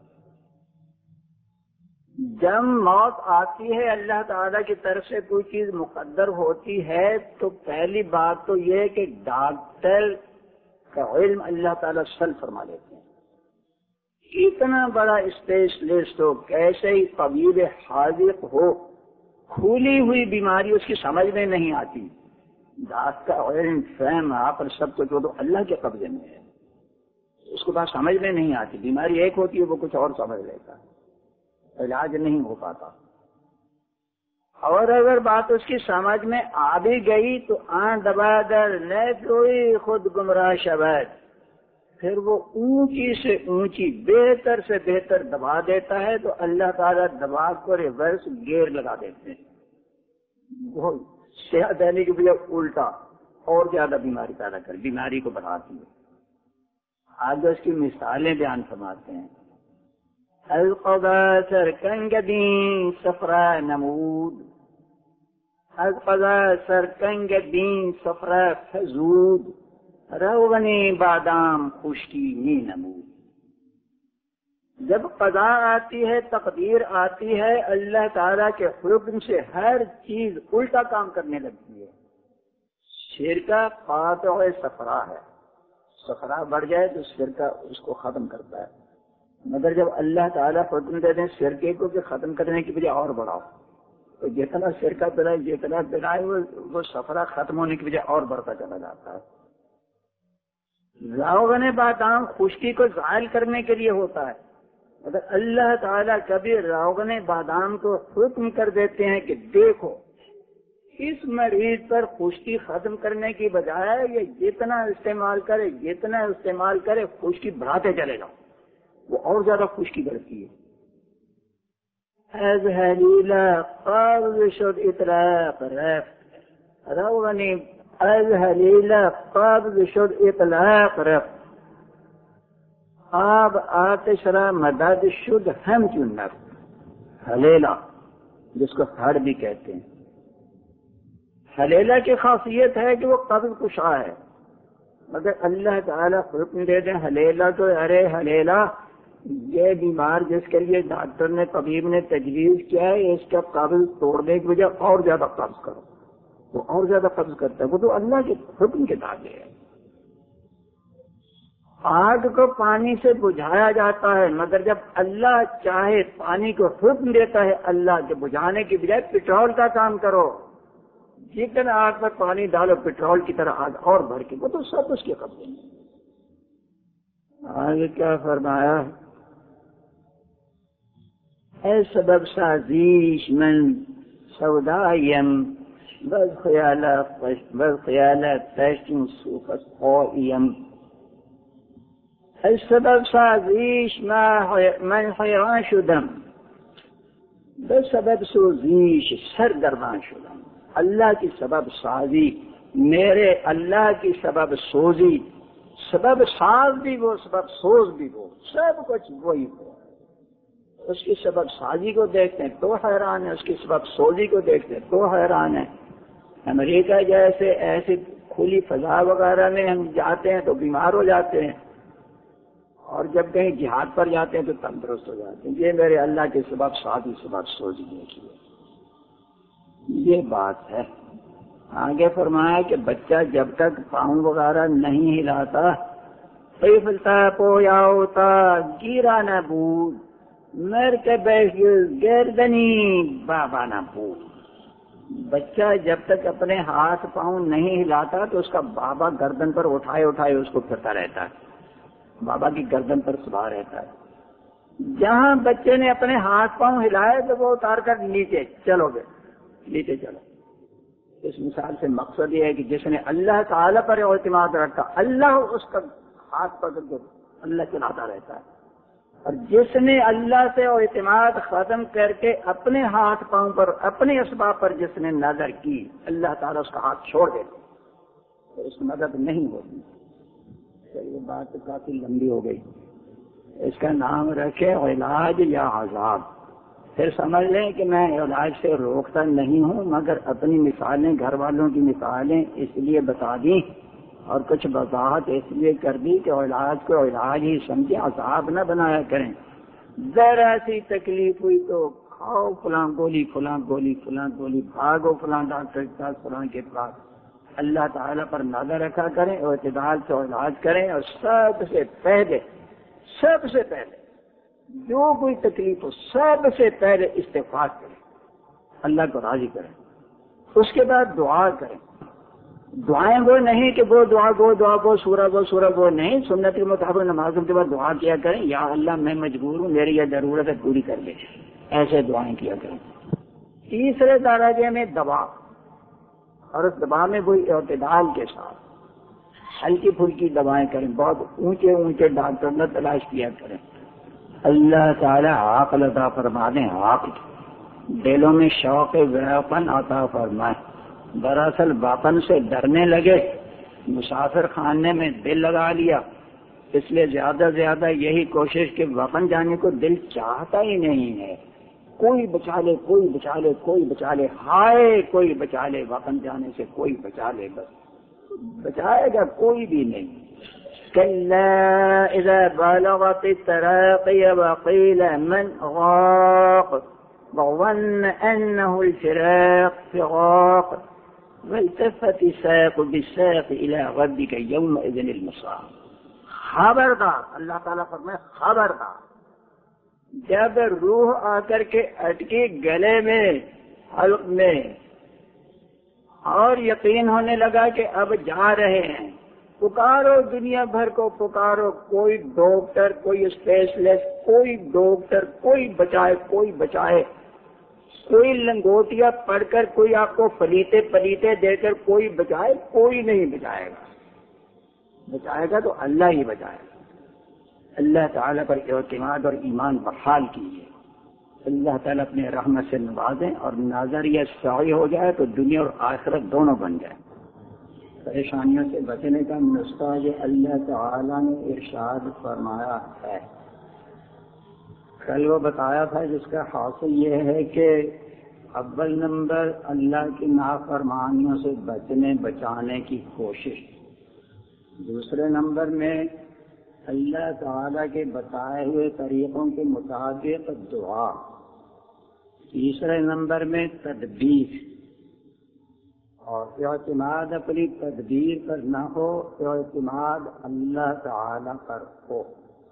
جب موت آتی ہے اللہ تعالیٰ کی طرف سے کوئی چیز مقدر ہوتی ہے تو پہلی بات تو یہ ہے کہ ڈاکٹر کا علم اللہ تعالیٰ سل فرما لیتے ہیں۔ اتنا بڑا اسپیشلسٹ ہو، کیسے ہی طبیب حاذق ہو، کھلی ہوئی بیماری اس کی سمجھ میں نہیں آتی، ذات کا علم فہم آپ اور سب کچھ وہ تو اللہ کے قبضے میں ہے، اس کو بات سمجھ میں نہیں آتی، بیماری ایک ہوتی ہے وہ کچھ اور سمجھ لیتا ہے، علاج نہیں ہو پاتا، اور اگر بات اس کی سمجھ میں آ بھی گئی تو آن دبا در نہ کوئی خود گمراہ شبد، پھر وہ اونچی سے اونچی بہتر سے بہتر دبا دیتا ہے تو اللہ تعالیٰ دبا کو ریورس گیئر لگا دیتے ہیں، وہ صحت دینے کی بجائے الٹا اور زیادہ بیماری پیدا کر بیماری کو بڑھاتی ہے۔ آگے اس کی مثالیں بیان فرماتے ہیں، القضا سرکنگدین صفرا نمود، القضا سرکنگدین صفرا فزود، روغن بادام خشکی می نمود۔ جب قضا آتی ہے، تقدیر آتی ہے، اللہ تعالیٰ کے حکم سے ہر چیز الٹا کام کرنے لگتی ہے۔ شرکا قاطع صفرا ہے، صفرا بڑھ جائے تو سرکہ اس کو ختم کرتا ہے، مگر جب اللہ تعالیٰ حکم دے دیں سرکے کو کہ ختم کرنے کی بجائے اور بڑھاؤ تو جتنا سرکہ پلائے جتنا پلائے وہ صفرا ختم ہونے کی بجائے اور بڑھتا چلا جاتا ہے۔ روغن بادام خشکی کو زائل کرنے کے لیے ہوتا ہے، اگر اللہ تعالیٰ کبھی روغن بادام کو حکم کر دیتے ہیں کہ دیکھو اس مریض پر خشکی ختم کرنے کی بجائے یہ جتنا استعمال کرے جتنا استعمال کرے خشکی بڑھاتے چلے جاؤ، وہ اور زیادہ خشکی بڑھتی ہے۔ از هلیله قبض شد اطلاق رفت. روانی از هلیله قبض شد اطلاق رفت. آب آتش را مدد شد همچون نفت. ہلیلا جس کو ہڑ بھی کہتے ہیں، ہلیلا کی خاصیت ہے کہ وہ قبض کشا ہے، مگر اللہ تعالیٰ حکم دے دیں ہلیلا تو ارے ہلیلا یہ بیمار جس کے لیے ڈاکٹر نے طبیب نے تجویز کیا ہے اس کا قبض توڑنے کی وجہ اور زیادہ قبض کرو، وہ اور زیادہ قبض کرتا ہے، وہ تو اللہ کے حکم کے تابع ہے۔ آگ کو پانی سے بجھایا جاتا ہے، مگر جب اللہ چاہے پانی کو حکم دیتا ہے اللہ کے بجھانے کی بجائے پٹرول کا کام کرو، جتنا آگ پر پانی ڈالو پٹرول کی طرح آگ اور بھر کے، وہ تو سب اس کے قبضے میں۔ آگے کیا فرمایا؟ اے سبب سازیش من سودایم بز خیالت بز خیالت تشتیم سوفت قائیم۔ السبب سازیش من حیران شدم، به سبب سوزیش سرگردان شدم۔ اللہ کی سبب سازی، میرے اللہ کی سبب سوزی، سبب ساز بھی وہ سبب سوز بھی وہ، سب کچھ وہی وہ۔ اس کی سبب سازی کو دیکھتے ہیں تو حیران ہے، اس کی سبب سوزی کو دیکھتے ہیں تو حیران ہے۔ امریکہ جیسے ایسی کھلی فضا وغیرہ میں ہم جاتے ہیں تو بیمار ہو جاتے ہیں، اور جب کہیں جہاد پر جاتے ہیں تو تندرست ہو جاتے ہیں۔ یہ میرے اللہ کے سبب سازی سبب سوزی دیکھیے، یہ بات ہے۔ آگے فرمایا کہ بچہ جب تک پاؤں وغیرہ نہیں ہلاتا، طفلتا پویا ہوتا گیرا نہ بود، مر کے بیٹھ گردنی بابا نہ بود۔ بچہ جب تک اپنے ہاتھ پاؤں نہیں ہلاتا تو اس کا بابا گردن پر اٹھائے اٹھائے اس کو پھرتا رہتا ہے، بابا کی گردن پر سوار رہتا ہے۔ جہاں بچے نے اپنے ہاتھ پاؤں ہلائے تو وہ اتار کر نیچے چلو گے، نیچے چلو۔ اس مثال سے مقصد یہ ہے کہ جس نے اللہ تعالیٰ پر اعتماد رکھا، اللہ اس کا ہاتھ پکڑ کے اللہ چلاتا رہتا ہے، اور جس نے اللہ سے اعتماد ختم کر کے اپنے ہاتھ پاؤں پر اپنے اسباب پر جس نے نظر کی، اللہ تعالیٰ اس کا ہاتھ چھوڑ دیتا تو اس کی مدد نہیں ہوتی۔ یہ بات تو کافی لمبی ہو گئی، اس کا نام رکھے علاج یا عذاب۔ پھر سمجھ لیں کہ میں علاج سے روکتا نہیں ہوں، مگر اپنی مثالیں گھر والوں کی مثالیں اس لیے بتا دیں اور کچھ وضاحت اس لیے کر دی کہ علاج کو علاج ہی سمجھے، عذاب نہ بنایا کریں۔ ذرا سی تکلیف ہوئی تو کھاؤ فلاں گولی فلاں گولی فلاں گولی، بھاگو فلاں ڈاکٹر کے پاس فلاں کے پاس۔ اللہ تعالیٰ پر نظر رکھا کریں، اعتدال سے علاج کریں، اور سب سے پہلے سب سے پہلے جو کوئی تکلیف ہو سب سے پہلے استغفار کریں، اللہ کو راضی کریں، اس کے بعد دعا کریں۔ دعائیں وہ نہیں کہ وہ دعا گو دعا گو سورہ گو سورہ گو نہیں، سنت کے مطابق نمازوں کے بعد دعا کیا کریں، یا اللہ میں مجبور ہوں میری یہ ضرورت ہے پوری کر دے، ایسے دعائیں کیا کریں۔ تیسرے درجے میں دوا، اور اس دوا میں وہی اعتدال کے ساتھ ہلکی پھلکی دوائیں کریں، بہت اونچے اونچے ڈاکٹر نہ تلاش کیا کریں۔ اللہ تعالیٰ عقل عطا فرما دیں، عقل دلوں میں شوق وطن عطا فرمائے۔ دراصل وطن سے ڈرنے لگے، مسافر خانے میں دل لگا لیا، اس لیے زیادہ زیادہ یہی کوشش کہ وطن جانے کو دل چاہتا ہی نہیں ہے، کوئی بچا لے کوئی بچا لے کوئی بچا لے، ہائے کوئی بچا لے، وطن جانے سے کوئی بچا لے، بس بچائے گا کوئی بھی نہیں۔ كلا إذا بلغت التراقي وقيل من راق وظن أنه الفراق فراق والتفت الساق بالساق إلى ربك يومئذ المساق۔ خبردار، اللہ تعالیٰ فرمائے خبردار، جب روح آ کر کے اٹکی گلے میں حلق میں اور یقین ہونے لگا کہ اب جا رہے ہیں، پکارو دنیا بھر کو پکارو، کوئی ڈاکٹر کوئی اسپیشلسٹ کوئی ڈاکٹر کوئی بچائے کوئی بچائے، کوئی لنگوٹیا پڑھ کر کوئی آپ کو پلیتے پلیتے دے کر کوئی بچائے، کوئی نہیں بچائے گا، بچائے گا تو اللہ ہی بچائے گا۔ اللہ تعالیٰ پر اعتماد اور ایمان بحال کیجیے، اللہ تعالیٰ اپنے رحمت سے نوازیں اور نظریہ صحیح ہو جائے تو دنیا اور آخرت دونوں بن جائے. پریشانیوں سے بچنے کا نسخہ یہ اللہ تعالیٰ نے ارشاد فرمایا ہے. کل وہ بتایا تھا جس کا حاصل یہ ہے کہ اول نمبر اللہ کی نافرمانیوں سے بچنے بچانے کی کوشش، دوسرے نمبر میں اللہ تعالیٰ کے بتائے ہوئے طریقوں کے مطابق دعا، تیسرے نمبر میں تدبیر، اور اعتماد اپنی تدبیر پر نہ ہو، اعتماد اللہ تعالیٰ پر ہو.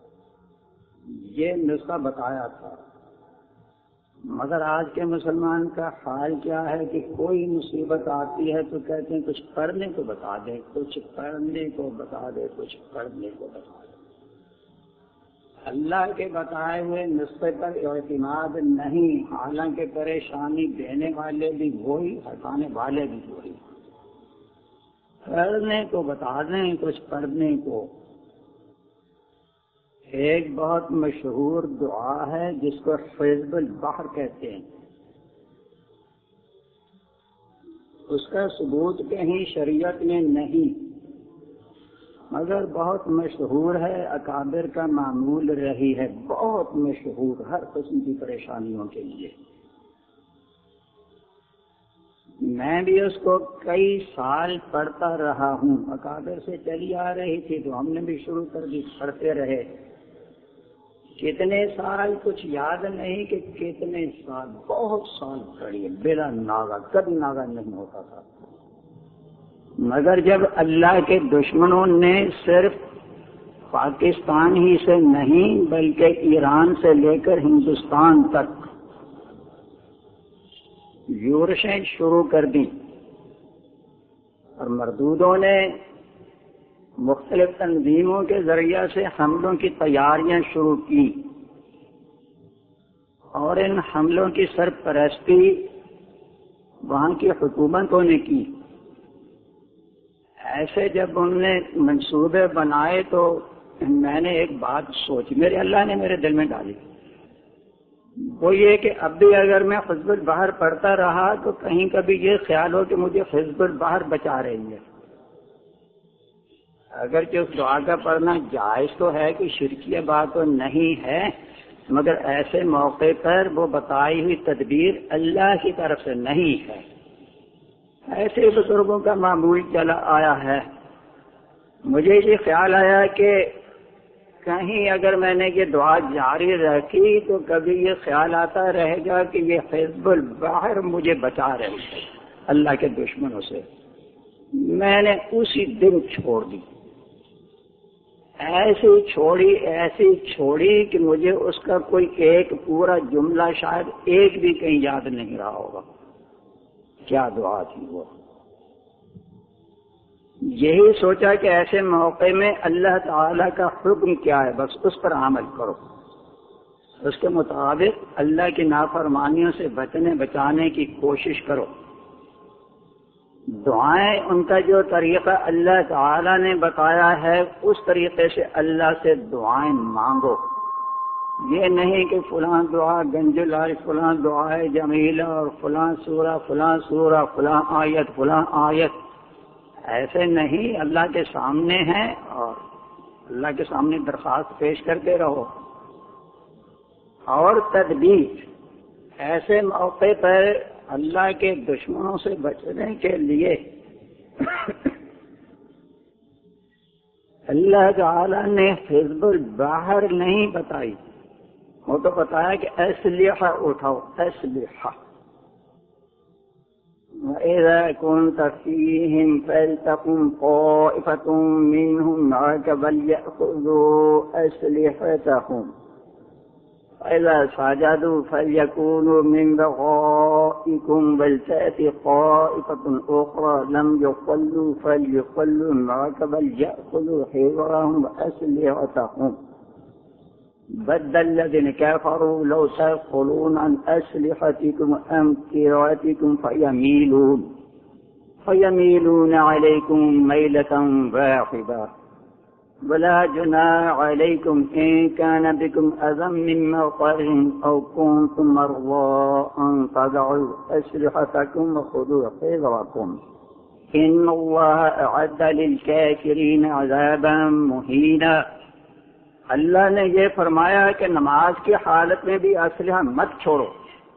یہ نسخہ بتایا تھا. مگر آج کے مسلمان کا حال کیا ہے کہ کوئی مصیبت آتی ہے تو کہتے ہیں کچھ پڑھنے کو بتا دے، کچھ پڑھنے کو بتا دے، کچھ پڑھنے کو بتا دے. اللہ کے بتائے ہوئے نسخے پر اعتماد نہیں، حالانکہ پریشانی دینے والے بھی وہی، ہٹانے والے بھی وہی. پڑھنے کو بتا دیں، کچھ پڑھنے کو. ایک بہت مشہور دعا ہے جس کو حزب البحر کہتے ہیں. اس کا ثبوت کہیں شریعت میں نہیں، مگر بہت مشہور ہے، اکابر کا معمول رہی ہے، بہت مشہور ہر قسم کی پریشانیوں کے لیے. میں بھی اس کو کئی سال پڑھتا رہا ہوں، اکابر سے چلی آ رہی تھی تو ہم نے بھی شروع کر دی، پڑھتے رہے. کتنے سال کچھ یاد نہیں کہ کتنے سال، بہت سال پڑھی بلا ناغہ، کبھی ناغہ نہیں ہوتا تھا. مگر جب اللہ کے دشمنوں نے صرف پاکستان ہی سے نہیں بلکہ ایران سے لے کر ہندوستان تک یورشیں شروع کر دیں اور مردودوں نے مختلف تنظیموں کے ذریعے سے حملوں کی تیاریاں شروع کی اور ان حملوں کی سرپرستی وہاں کی حکومتوں نے کی. ایسے جب انہوں نے منصوبے بنائے تو میں نے ایک بات سوچی، میرے اللہ نے میرے دل میں ڈالی، وہ یہ کہ اب بھی اگر میں حزب البحر پڑھتا رہا تو کہیں کبھی یہ خیال ہو کہ مجھے حزب البحر بچا رہی ہے. اگرچہ اس دعا کا پڑھنا جائز تو ہے، کہ شرکیہ بات تو نہیں ہے، مگر ایسے موقع پر وہ بتائی ہوئی تدبیر اللہ کی طرف سے نہیں ہے. ایسے بزرگوں کا معمول چلا آیا ہے. مجھے یہ خیال آیا کہ کہیں اگر میں نے یہ دعا جاری رکھی تو کبھی یہ خیال آتا رہے گا کہ یہ حزب البحر مجھے بچا رہے ہے اللہ کے دشمنوں سے. میں نے اسی دن چھوڑ دی، ایسی چھوڑی ایسی چھوڑی کہ مجھے اس کا کوئی ایک پورا جملہ شاید ایک بھی کہیں یاد نہیں رہا ہوگا. کیا دعا تھی وہ. یہی سوچا کہ ایسے موقع میں اللہ تعالی کا حکم کیا ہے، بس اس پر عمل کرو، اس کے مطابق اللہ کی نافرمانیوں سے بچنے بچانے کی کوشش کرو. دعائیں ان کا جو طریقہ اللہ تعالی نے بتایا ہے اس طریقے سے اللہ سے دعائیں مانگو. یہ نہیں کہ فلاں دعا گنج لائے، فلاں دعا ہے جمیلہ اور فلاں سورہ فلاں سورہ فلاں آیت فلاں آیت. ایسے نہیں، اللہ کے سامنے ہیں اور اللہ کے سامنے درخواست پیش کرتے رہو. اور تدبیر، ایسے موقع پر اللہ کے دشمنوں سے بچنے کے لیے اللہ تعالی نے حزب البحر نہیں بتائی، وہ تو بتایا کہ اسلحہ اٹھاؤ، اسلحہ. وَإِذَا كُنْتَ فِيهِمْ فَلْتَقُمْ طَائِفَةٌ مِّنْهُمْ مَعَكَ وَلْيَأْخُذُوا أَسْلِحَتَهُمْ وَإِذَا سَجَدُوا فَلْيَكُونُوا مِنْ وَرَائِكُمْ وَلْتَأْتِ طَائِفَةٌ أُخْرَى لَمْ يُصَلُّوا فَلْيُصَلُّوا مَعَكَ وَلْيَأْخُذُوا حِذْرَهُمْ وَأَسْلِحَتَهُمْ بَدَّ الَّذِينَ كَفَرُوا لَوْ تَغْفُلُونَ عَنْ أَسْلِحَتِكُمْ وَأَمْتِعَتِكُمْ فَيَمِيلُونَ فَيَمِيلُونَ عَلَيْكُمْ مَيْلَةً وَاحِدَةً ولا جناح عليكم إن كان بكم أذى من مطر أو كنتم مرضى أن تضعوا أسلحتكم وخذوا حذركم إن الله أعد للكافرين عذابا مهينا. اللہ نے یہ فرمایا کہ نماز کی حالت میں بھی اسلحہ مت چھوڑو.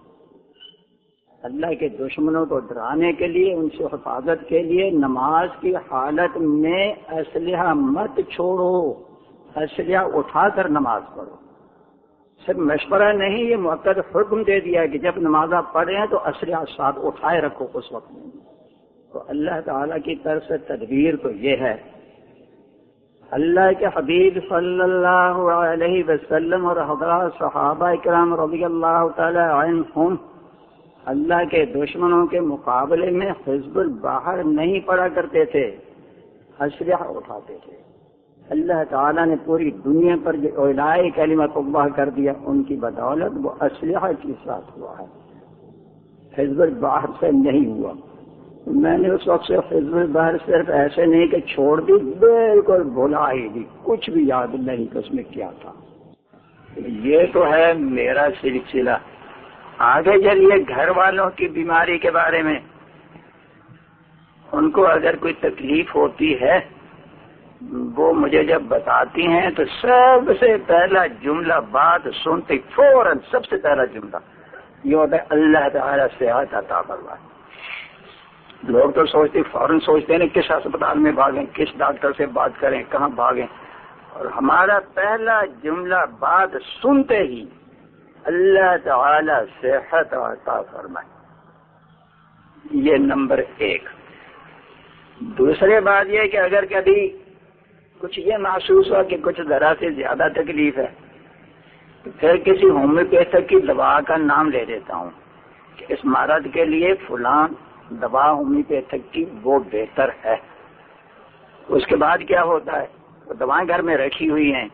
اللہ کے دشمنوں کو ڈرانے کے لیے، ان سے حفاظت کے لیے نماز کی حالت میں اسلحہ مت چھوڑو، اسلحہ اٹھا کر نماز پڑھو. صرف مشورہ نہیں، یہ مؤکد حکم دے دیا کہ جب نماز آپ پڑھیں تو اسلحہ ساتھ اٹھائے رکھو اس وقت میں. تو اللہ تعالیٰ کی طرف سے تدبیر تو یہ ہے. اللہ کے حبیب صلی اللہ علیہ وسلم اور حضرات صحابہ کرام رضی اللہ تعالی عنہم اللہ کے دشمنوں کے مقابلے میں حزب البحر نہیں پڑا کرتے تھے، اسلحہ اٹھاتے تھے. اللہ تعالیٰ نے پوری دنیا پر جو اعلاء کلمت اللہ کر دیا، ان کی بدولت وہ اسلحہ کے ساتھ ہوا ہے، حزب البحر سے نہیں ہوا. میں نے اس وقت سے حزب البحر صرف ایسے نہیں کہ چھوڑ دی، بالکل بھلا ہی دی، کچھ بھی یاد نہیں کہ اس میں کیا تھا. یہ تو ہے میرا سلسلہ. آگے چلیے گھر والوں کی بیماری کے بارے میں. ان کو اگر کوئی تکلیف ہوتی ہے وہ مجھے جب بتاتی ہیں تو سب سے پہلا جملہ بات سنتے فوراً سب سے پہلا جملہ یہ ہوتا ہے اللہ تعالیٰ صحت عطا فرمائے. لوگ تو سوچتے فوراً سوچتے ہیں کس اسپتال میں بھاگیں، کس ڈاکٹر سے بات کریں، کہاں بھاگیں. اور ہمارا پہلا جملہ بات سنتے ہی اللہ تعالی صحت عطا فرمائے، یہ نمبر ایک. دوسری بات یہ کہ اگر کبھی کچھ یہ محسوس ہوا کہ کچھ ذرا سے زیادہ تکلیف ہے تو پھر کسی ہومیوپیتھک کی دوا کا نام لے دیتا ہوں کہ اس مرض کے لیے فلاں دوا ہومیوپیتھک کی وہ بہتر ہے. اس کے بعد کیا ہوتا ہے، وہ دوائیں گھر میں رکھی ہوئی ہیں،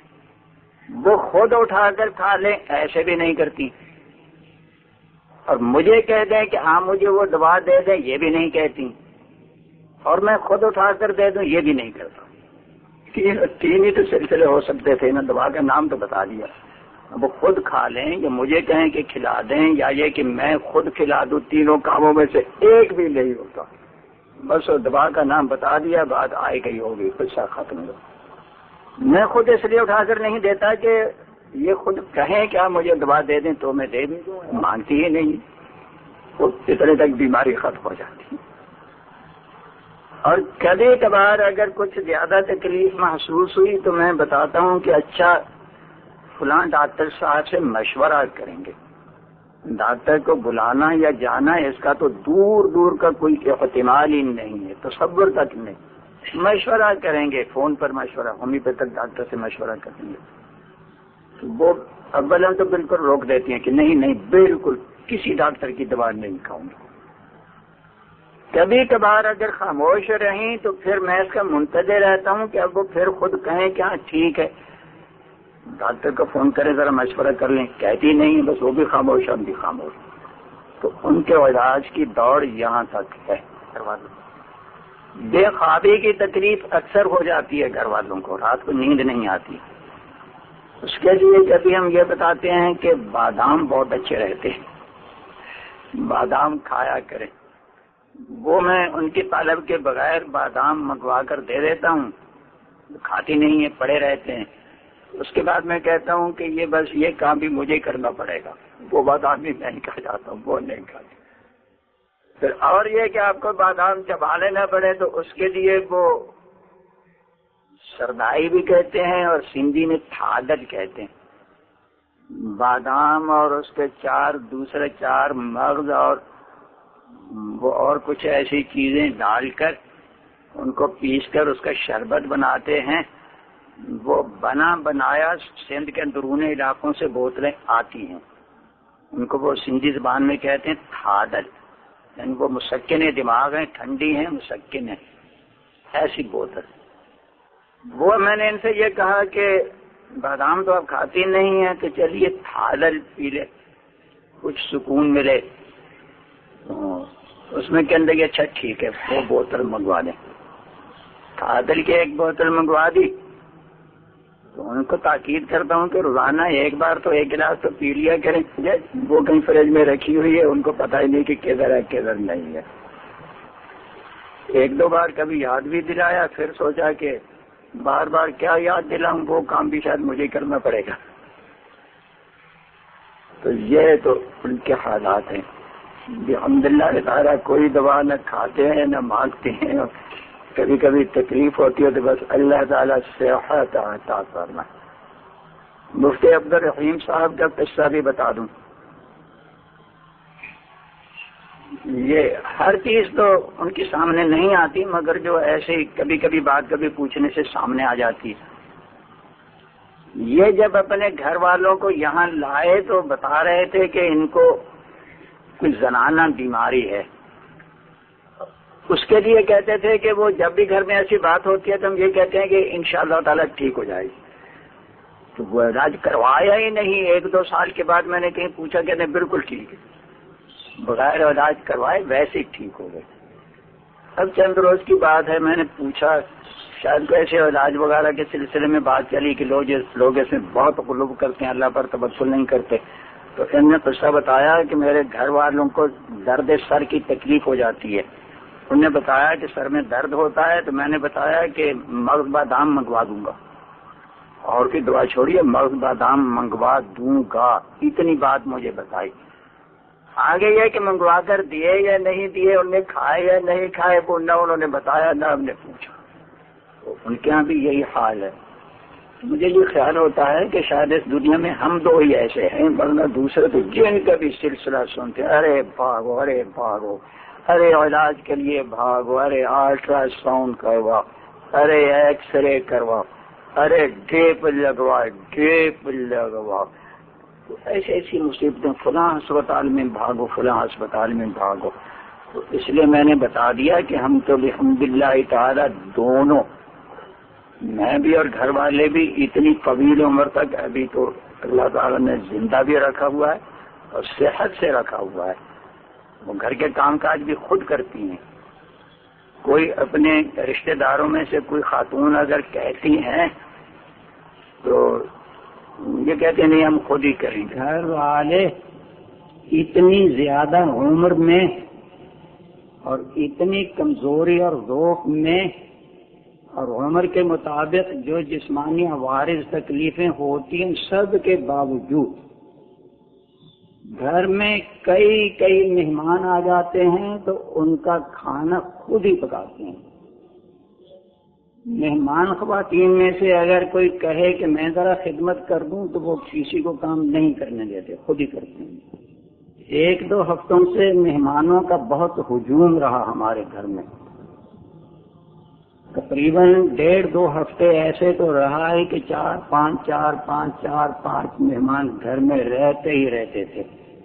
وہ خود اٹھا کر کھا لیں ایسے بھی نہیں کرتی، اور مجھے کہہ دیں کہ ہاں مجھے وہ دوا دے دیں یہ بھی نہیں کہتی، اور میں خود اٹھا کر دے دوں یہ بھی نہیں کرتا. تین تین ہی تو سلسلے ہو سکتے تھے نا، دوا کا نام تو بتا دیا. وہ خود کھا لیں یا مجھے کہیں کہ کھلا دیں، یا یہ کہ میں خود کھلا دوں، تینوں کاموں میں سے ایک بھی نہیں ہوتا. بس دوا کا نام بتا دیا، بات آئے گئی ہوگی، قصہ ختم ہو. میں خود اس لیے اٹھا کر نہیں دیتا کہ یہ خود کہیں کیا مجھے دوا دے دیں تو میں دے دوں، مانتی ہی نہیں، وہ اتنے تک بیماری ختم ہو جاتی. اور کبھی کبھار اگر کچھ زیادہ تکلیف محسوس ہوئی تو میں بتاتا ہوں کہ اچھا فلاں ڈاکٹر صاحب سے مشورہ کریں گے. ڈاکٹر کو بلانا یا جانا اس کا تو دور دور کا کوئی احتمال ہی نہیں ہے، تصور تک نہیں. مشورہ کریں گے، فون پر مشورہ، ہومیوپیتھک ڈاکٹر سے مشورہ کریں گے. وہ اولا تو بالکل روک دیتی ہیں کہ نہیں نہیں بالکل کسی ڈاکٹر کی دوا نہیں کھاؤں گا. کبھی کبھار اگر خاموش رہیں تو پھر میں اس کا منتظر رہتا ہوں کہ اب وہ پھر خود کہیں کہ ہاں ٹھیک ہے، ڈاکٹر کو فون کریں ذرا مشورہ کر لیں. کہتی نہیں، بس وہ بھی خاموش ہم بھی خاموش. تو ان کے علاج کی دوڑ یہاں تک ہے. بے خوابی کی تکلیف اکثر ہو جاتی ہے گھر والوں کو، رات کو نیند نہیں آتی. اس کے لیے کبھی ہم یہ بتاتے ہیں کہ بادام بہت اچھے رہتے ہیں، بادام کھایا کریں. وہ میں ان کی طلب کے بغیر بادام منگوا کر دے دیتا ہوں، کھاتی نہیں ہے، پڑے رہتے ہیں. اس کے بعد میں کہتا ہوں کہ یہ بس یہ کام بھی مجھے کرنا پڑے گا، وہ بادام بھی میں نہیں کھا جاتا ہوں، وہ نہیں کھاتی. پھر اور یہ کہ آپ کو بادام چبا لینا پڑے تو اس کے لیے وہ سردائی بھی کہتے ہیں اور سندھی میں تھادل کہتے ہیں. بادام اور اس کے چار دوسرے چار مغز اور وہ اور کچھ ایسی چیزیں ڈال کر ان کو پیس کر اس کا شربت بناتے ہیں. وہ بنا بنایا سندھ کے اندرونی علاقوں سے بوتلیں آتی ہیں، ان کو وہ سندھی زبان میں کہتے ہیں تھادل، یعنی وہ مسکن دماغ ہیں، ٹھنڈی ہیں، مسکن ہیں، ایسی بوتل. وہ میں نے ان سے یہ کہا کہ بادام تو آپ کھاتی نہیں ہیں تو چلیے تھادل پی لے، کچھ سکون ملے. اس میں کہنے لگے اچھا ٹھیک ہے وہ بوتل منگوا دیں. تھادل کی ایک بوتل منگوا دی. تو ان کو تاکید کرتا ہوں کہ روزانہ ایک بار تو ایک گلاس تو پی لیا کریں. وہ کہیں فریج میں رکھی ہوئی ہے, ان کو پتہ ہی نہیں کہ کدھر ہے کدھر نہیں ہے. ایک دو بار کبھی یاد بھی دلایا, پھر سوچا کہ بار بار کیا یاد دلاؤں, وہ کام بھی شاید مجھے کرنا پڑے گا. تو یہ تو ان کے حالات ہیں. الحمدللہ تعالیٰ کوئی دوا نہ کھاتے ہیں نہ مانگتے ہیں. کبھی کبھی تکلیف ہوتی ہے تو بس اللہ تعالیٰ صحت عطا کرنا. مفتی عبد الرحیم صاحب کا قصہ بھی بتا دوں. یہ ہر چیز تو ان کے سامنے نہیں آتی, مگر جو ایسے کبھی کبھی بات کبھی پوچھنے سے سامنے آ جاتی ہے. یہ جب اپنے گھر والوں کو یہاں لائے تو بتا رہے تھے کہ ان کو کوئی زنانہ بیماری ہے. اس کے لیے کہتے تھے کہ وہ جب بھی گھر میں ایسی بات ہوتی ہے تو ہم یہ کہتے ہیں کہ انشاءاللہ تعالیٰ ٹھیک ہو جائے گی. تو وہ علاج کروایا ہی نہیں. ایک دو سال کے بعد میں نے کہیں پوچھا کہ نہیں بالکل ٹھیک ہے, بغیر علاج کروائے ویسے ہی ٹھیک ہو گئے. اب چند روز کی بات ہے, میں نے پوچھا شاید کوئی ایسے علاج وغیرہ کے سلسلے میں بات چلی کہ لوگ لوگ اس میں بہت غلو کرتے ہیں, اللہ پر توکل نہیں کرتے. تو انہوں نے قصہ بتایا کہ میرے گھر والوں کو درد سر کی تکلیف ہو جاتی ہے. انہوں نے بتایا کہ سر میں درد ہوتا ہے, تو میں نے بتایا کہ مغز بادام منگوا دوں گا. اور کی دعا چھوڑیے, مغز بادام منگوا دوں گا, اتنی بات مجھے بتائی. آگے یہ کہ منگوا کر دیے یا نہیں دیے, انہوں نے کھائے یا نہیں کھائے, وہ نہ انہوں نے بتایا نہ ہم نے پوچھا. ان کے یہاں بھی یہی حال ہے. مجھے یہ خیال ہوتا ہے کہ شاید اس دنیا میں ہم دو ہی ایسے ہیں, ورنہ دوسرے تو جن کا بھی سلسلہ سنتے ارے بھاگو ارے بھاگو, ارے علاج کے لیے بھاگو, ارے الٹرا ساؤنڈ کروا, ارے ایکس رے کروا, ارے ڈیپ لگوا ڈیپ لگوا. تو ایسی ایسی مصیبتیں, فلاں ہسپتال میں بھاگو فلاں ہسپتال میں بھاگو. تو اس لیے میں نے بتا دیا کہ ہم تو الحمدللہ تعالیٰ دونوں, میں بھی اور گھر والے بھی, اتنی طویل عمر تک ابھی تو اللہ تعالیٰ نے زندہ بھی رکھا ہوا ہے اور صحت سے رکھا ہوا ہے. وہ گھر کے کام کاج بھی خود کرتی ہیں. کوئی اپنے رشتہ داروں میں سے کوئی خاتون اگر کہتی ہیں تو یہ کہتے نہیں ہم خود ہی کریں گے. گھر والے اتنی زیادہ عمر میں اور اتنی کمزوری اور ذوق میں اور عمر کے مطابق جو جسمانی عوارض تکلیفیں ہوتی ہیں, سب کے باوجود گھر میں کئی کئی مہمان آ جاتے ہیں تو ان کا کھانا خود ہی پکاتے ہیں. مہمان خواتین میں سے اگر کوئی کہے کہ میں ذرا خدمت کر دوں تو وہ کسی کو کام نہیں کرنے دیتے, خود ہی کرتے ہیں. ایک دو ہفتوں سے مہمانوں کا بہت ہجوم رہا ہمارے گھر میں. تقریباً ڈیڑھ دو ہفتے ایسے تو رہا ہے کہ چار پانچ چار پانچ چار پانچ مہمان گھر میں رہتے ہی رہتے تھے.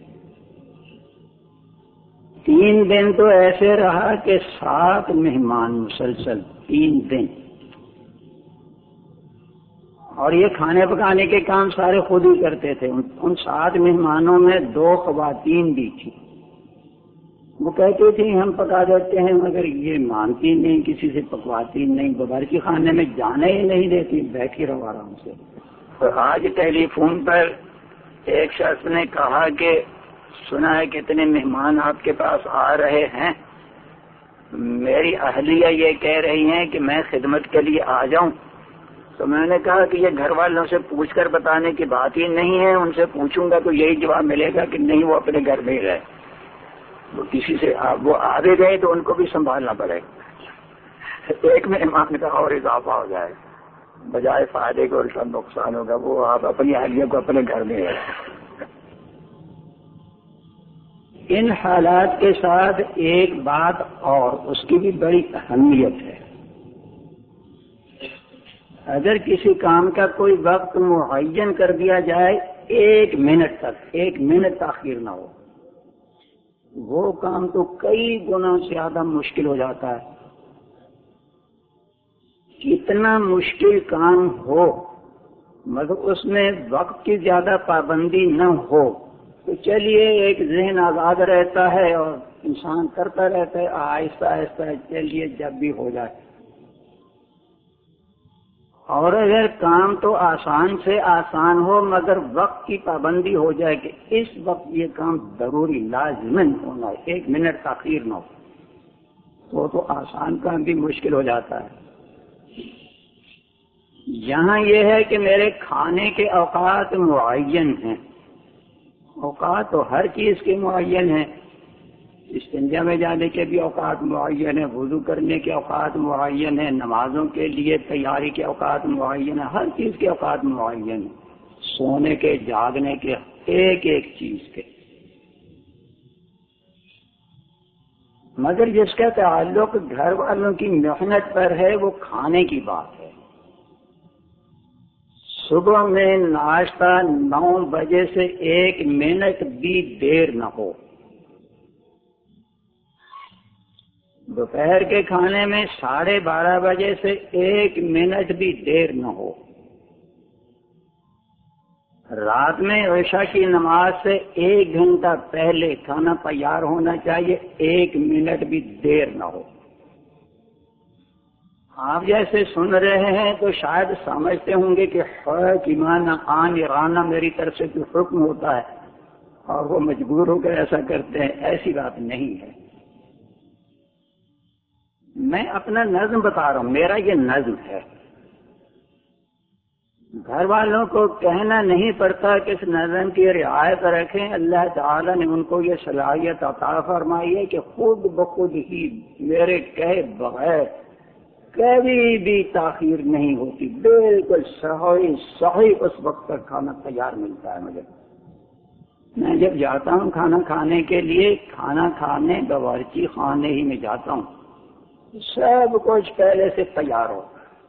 تین دن تو ایسے رہا کہ سات مہمان مسلسل تین دن. اور یہ کھانے پکانے کے کام سارے خود ہی کرتے تھے. ان سات مہمانوں میں دو خواتین بھی تھی. وہ کہتی تھی ہم پکا دیتے ہیں, مگر یہ مانتی نہیں, کسی سے پکواتی نہیں, باورچی خانے میں جانے ہی نہیں دیتی, بیٹھی رہو آرام سے. تو آج ٹیلی فون پر ایک شخص نے کہا کہ سنا ہے کتنے مہمان آپ کے پاس آ رہے ہیں, میری اہلیہ یہ کہہ رہی ہیں کہ میں خدمت کے لیے آ جاؤں. تو میں نے کہا کہ یہ گھر والوں سے پوچھ کر بتانے کی بات ہی نہیں ہے, ان سے پوچھوں گا تو یہی جواب ملے گا کہ نہیں وہ اپنے گھر میں ہی رہے. وہ کسی سے وہ آگے گئے تو ان کو بھی سنبھالنا پڑے گا. ایک مہمان کا اور اضافہ ہو جائے, بجائے فائدے کو الٹا نقصان ہوگا. وہ آپ اپنی اہلیہ کو اپنے گھر میں رہے. ان حالات کے ساتھ ایک بات اور, اس کی بھی بڑی اہمیت ہے. اگر کسی کام کا کوئی وقت معین کر دیا جائے, ایک منٹ تک ایک منٹ تاخیر نہ ہو, وہ کام تو کئی گنا زیادہ مشکل ہو جاتا ہے. کتنا مشکل کام ہو مگر اس میں وقت کی زیادہ پابندی نہ ہو تو چلیے ایک ذہن آزاد رہتا ہے اور انسان کرتا رہتا ہے آہستہ آہستہ, چلیے جب بھی ہو جائے. اور اگر کام تو آسان سے آسان ہو مگر وقت کی پابندی ہو جائے کہ اس وقت یہ کام ضروری لازمن ہونا ہے، ایک منٹ تاخیر نہ ہو، تو تو آسان کام بھی مشکل ہو جاتا ہے۔ یہاں یہ ہے کہ میرے کھانے کے اوقات معین ہیں، اوقات تو ہر چیز کے معین ہیں، استنجا میں جانے کے بھی اوقات معین ہیں، وضو کرنے کے اوقات معین ہیں، نمازوں کے لیے تیاری کے اوقات معین ہیں، ہر چیز کے اوقات معین ہیں، سونے کے جاگنے کے، ایک ایک چیز کے۔ مگر جس کا تعلق گھر والوں کی محنت پر ہے وہ کھانے کی بات ہے۔ صبح میں ناشتہ نو بجے سے ایک منٹ بھی دیر نہ ہو، دوپہر کے کھانے میں ساڑھے بارہ بجے سے ایک منٹ بھی دیر نہ ہو، رات میں عشاء کی نماز سے ایک گھنٹہ پہلے کھانا تیار ہونا چاہیے، ایک منٹ بھی دیر نہ ہو۔ آپ جیسے سن رہے ہیں تو شاید سمجھتے ہوں گے کہ حکیمانہ آن رانا میری طرف سے جو حکم ہوتا ہے اور وہ مجبور ہو کر ایسا کرتے ہیں، ایسی بات نہیں ہے۔ میں اپنا نظم بتا رہا ہوں، میرا یہ نظم ہے، گھر والوں کو کہنا نہیں پڑتا کہ اس نظم کی رعایت رکھیں۔ اللہ تعالیٰ نے ان کو یہ صلاحیت عطا فرمائی ہے کہ خود بخود ہی میرے کہے بغیر کبھی بھی تاخیر نہیں ہوتی، بالکل صحیح صحیح اس وقت تک کھانا تیار ملتا ہے مجھے۔ میں جب جاتا ہوں کھانا کھانے کے لیے، کھانا کھانے باورچی خانے ہی میں جاتا ہوں، سب کچھ پہلے سے تیار ہو۔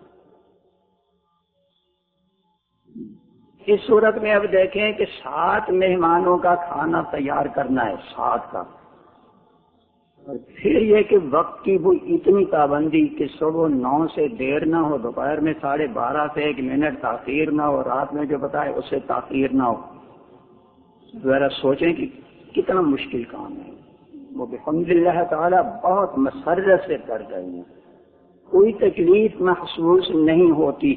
اس صورت میں اب دیکھیں کہ سات مہمانوں کا کھانا تیار کرنا ہے، سات کا، اور پھر یہ کہ وقت کی وہ اتنی پابندی کہ صبح نو سے دیر نہ ہو، دوپہر میں ساڑھے بارہ سے ایک منٹ تاخیر نہ ہو، رات میں جو بتائے اس سے تاخیر نہ ہو۔ ذرا سوچیں کہ کتنا مشکل کام ہے، وہ بحمداللہ تعالی بہت مسرت سے کر رہے ہیں، کوئی تکلیف محسوس نہیں ہوتی۔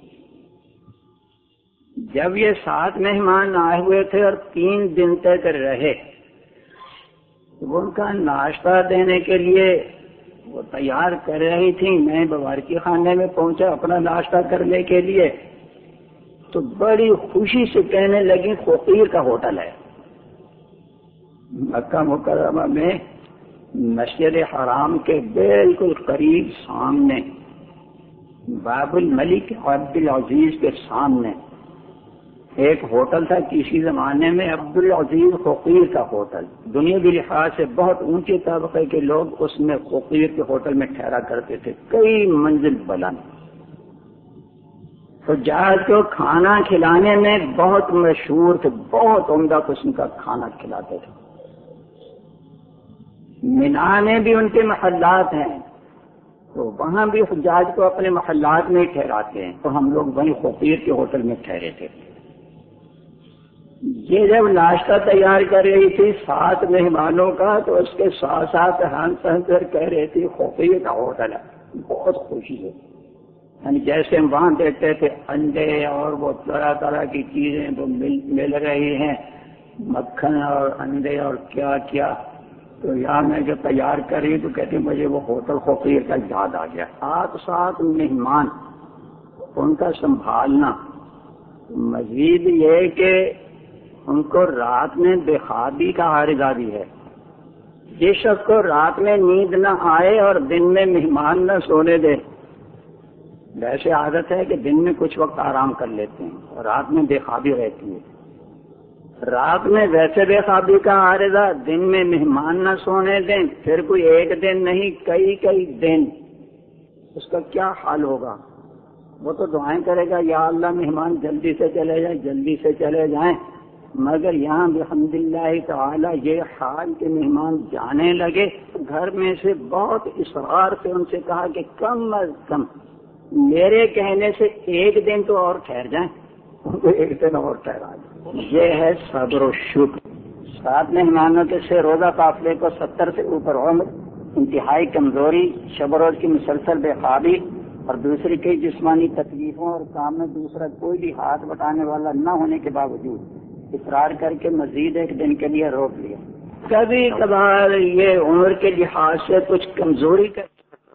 جب یہ سات مہمان آئے ہوئے تھے اور تین دن تک رہے، وہ ان کا ناشتہ دینے کے لیے وہ تیار کر رہی تھی، میں باورچی خانے میں پہنچا اپنا ناشتہ کرنے کے لیے، تو بڑی خوشی سے کہنے لگی فقیر کا ہوٹل ہے۔ مکہ مکرمہ میں مسجد حرام کے بالکل قریب سامنے، باب الملک عبد العزیز کے سامنے ایک ہوٹل تھا، کسی زمانے میں عبد العزیز فقیر کا ہوٹل، دنیا کے لحاظ سے بہت اونچے طبقے کے لوگ اس میں فقیر کے ہوٹل میں ٹھہرا کرتے تھے، کئی منزل بلند۔ حجاج کو کھانا کھلانے میں بہت مشہور تھے، بہت عمدہ قسم کا کھانا کھلاتے تھے۔ مینا میں بھی ان کے محلات ہیں، تو وہاں بھی حجاج کو اپنے محلات میں ٹھہراتے ہیں، تو ہم لوگ وہیں فقیر کے ہوٹل میں ٹھہرے تھے۔ یہ جب ناشتہ تیار کر رہی تھی سات مہمانوں کا، تو اس کے ساتھ ساتھ ہنس ہنس کر کہہ رہی تھی فقیر کا ہوٹل ہے، بہت خوشی ہے۔ یعنی جیسے ہم وہاں دیکھتے تھے انڈے اور وہ طرح طرح کی چیزیں تو مل مل رہی ہیں، مکھن اور انڈے اور کیا کیا، تو یہاں میں جو تیار کر رہی تو کہتی مجھے وہ ہوٹل فقیر کا یاد آ گیا۔ سات سات مہمان، ان کا سنبھالنا، مزید یہ کہ ان کو رات میں بے خوابی کا عارضہ بھی ہے۔ جس شخص کو رات میں نیند نہ آئے اور دن میں مہمان نہ سونے دے، ویسے عادت ہے کہ دن میں کچھ وقت آرام کر لیتے ہیں اور رات میں بے خوابی رہتی ہے۔ رات میں ویسے بے خوابی کا عارضہ، دن میں مہمان نہ سونے دیں، پھر کوئی ایک دن نہیں کئی کئی دن، اس کا کیا حال ہوگا؟ وہ تو دعائیں کرے گا یا اللہ مہمان جلدی سے چلے جائیں جلدی سے چلے جائیں، مگر یہاں بحمداللہ تعالی یہ حال کہ مہمان جانے لگے، گھر میں سے بہت اصرار سے ان سے کہا کہ کم از کم میرے کہنے سے ایک دن تو اور ٹھہر جائیں، ایک دن اور ٹھہرا جائیں۔ یہ ہے صبر و شکر۔ سات مہمانوں کے سے روزہ قافلے کو ستر سے اوپر عمر، انتہائی کمزوری، شب و روز کی مسلسل بے خوابی، اور دوسری کئی جسمانی تکلیفوں اور کام میں دوسرا کوئی بھی ہاتھ بٹانے والا نہ ہونے کے باوجود اصرار کر کے مزید ایک دن کے لیے روک لیا. کبھی کبھار یہ عمر کے لحاظ سے کچھ کمزوری کا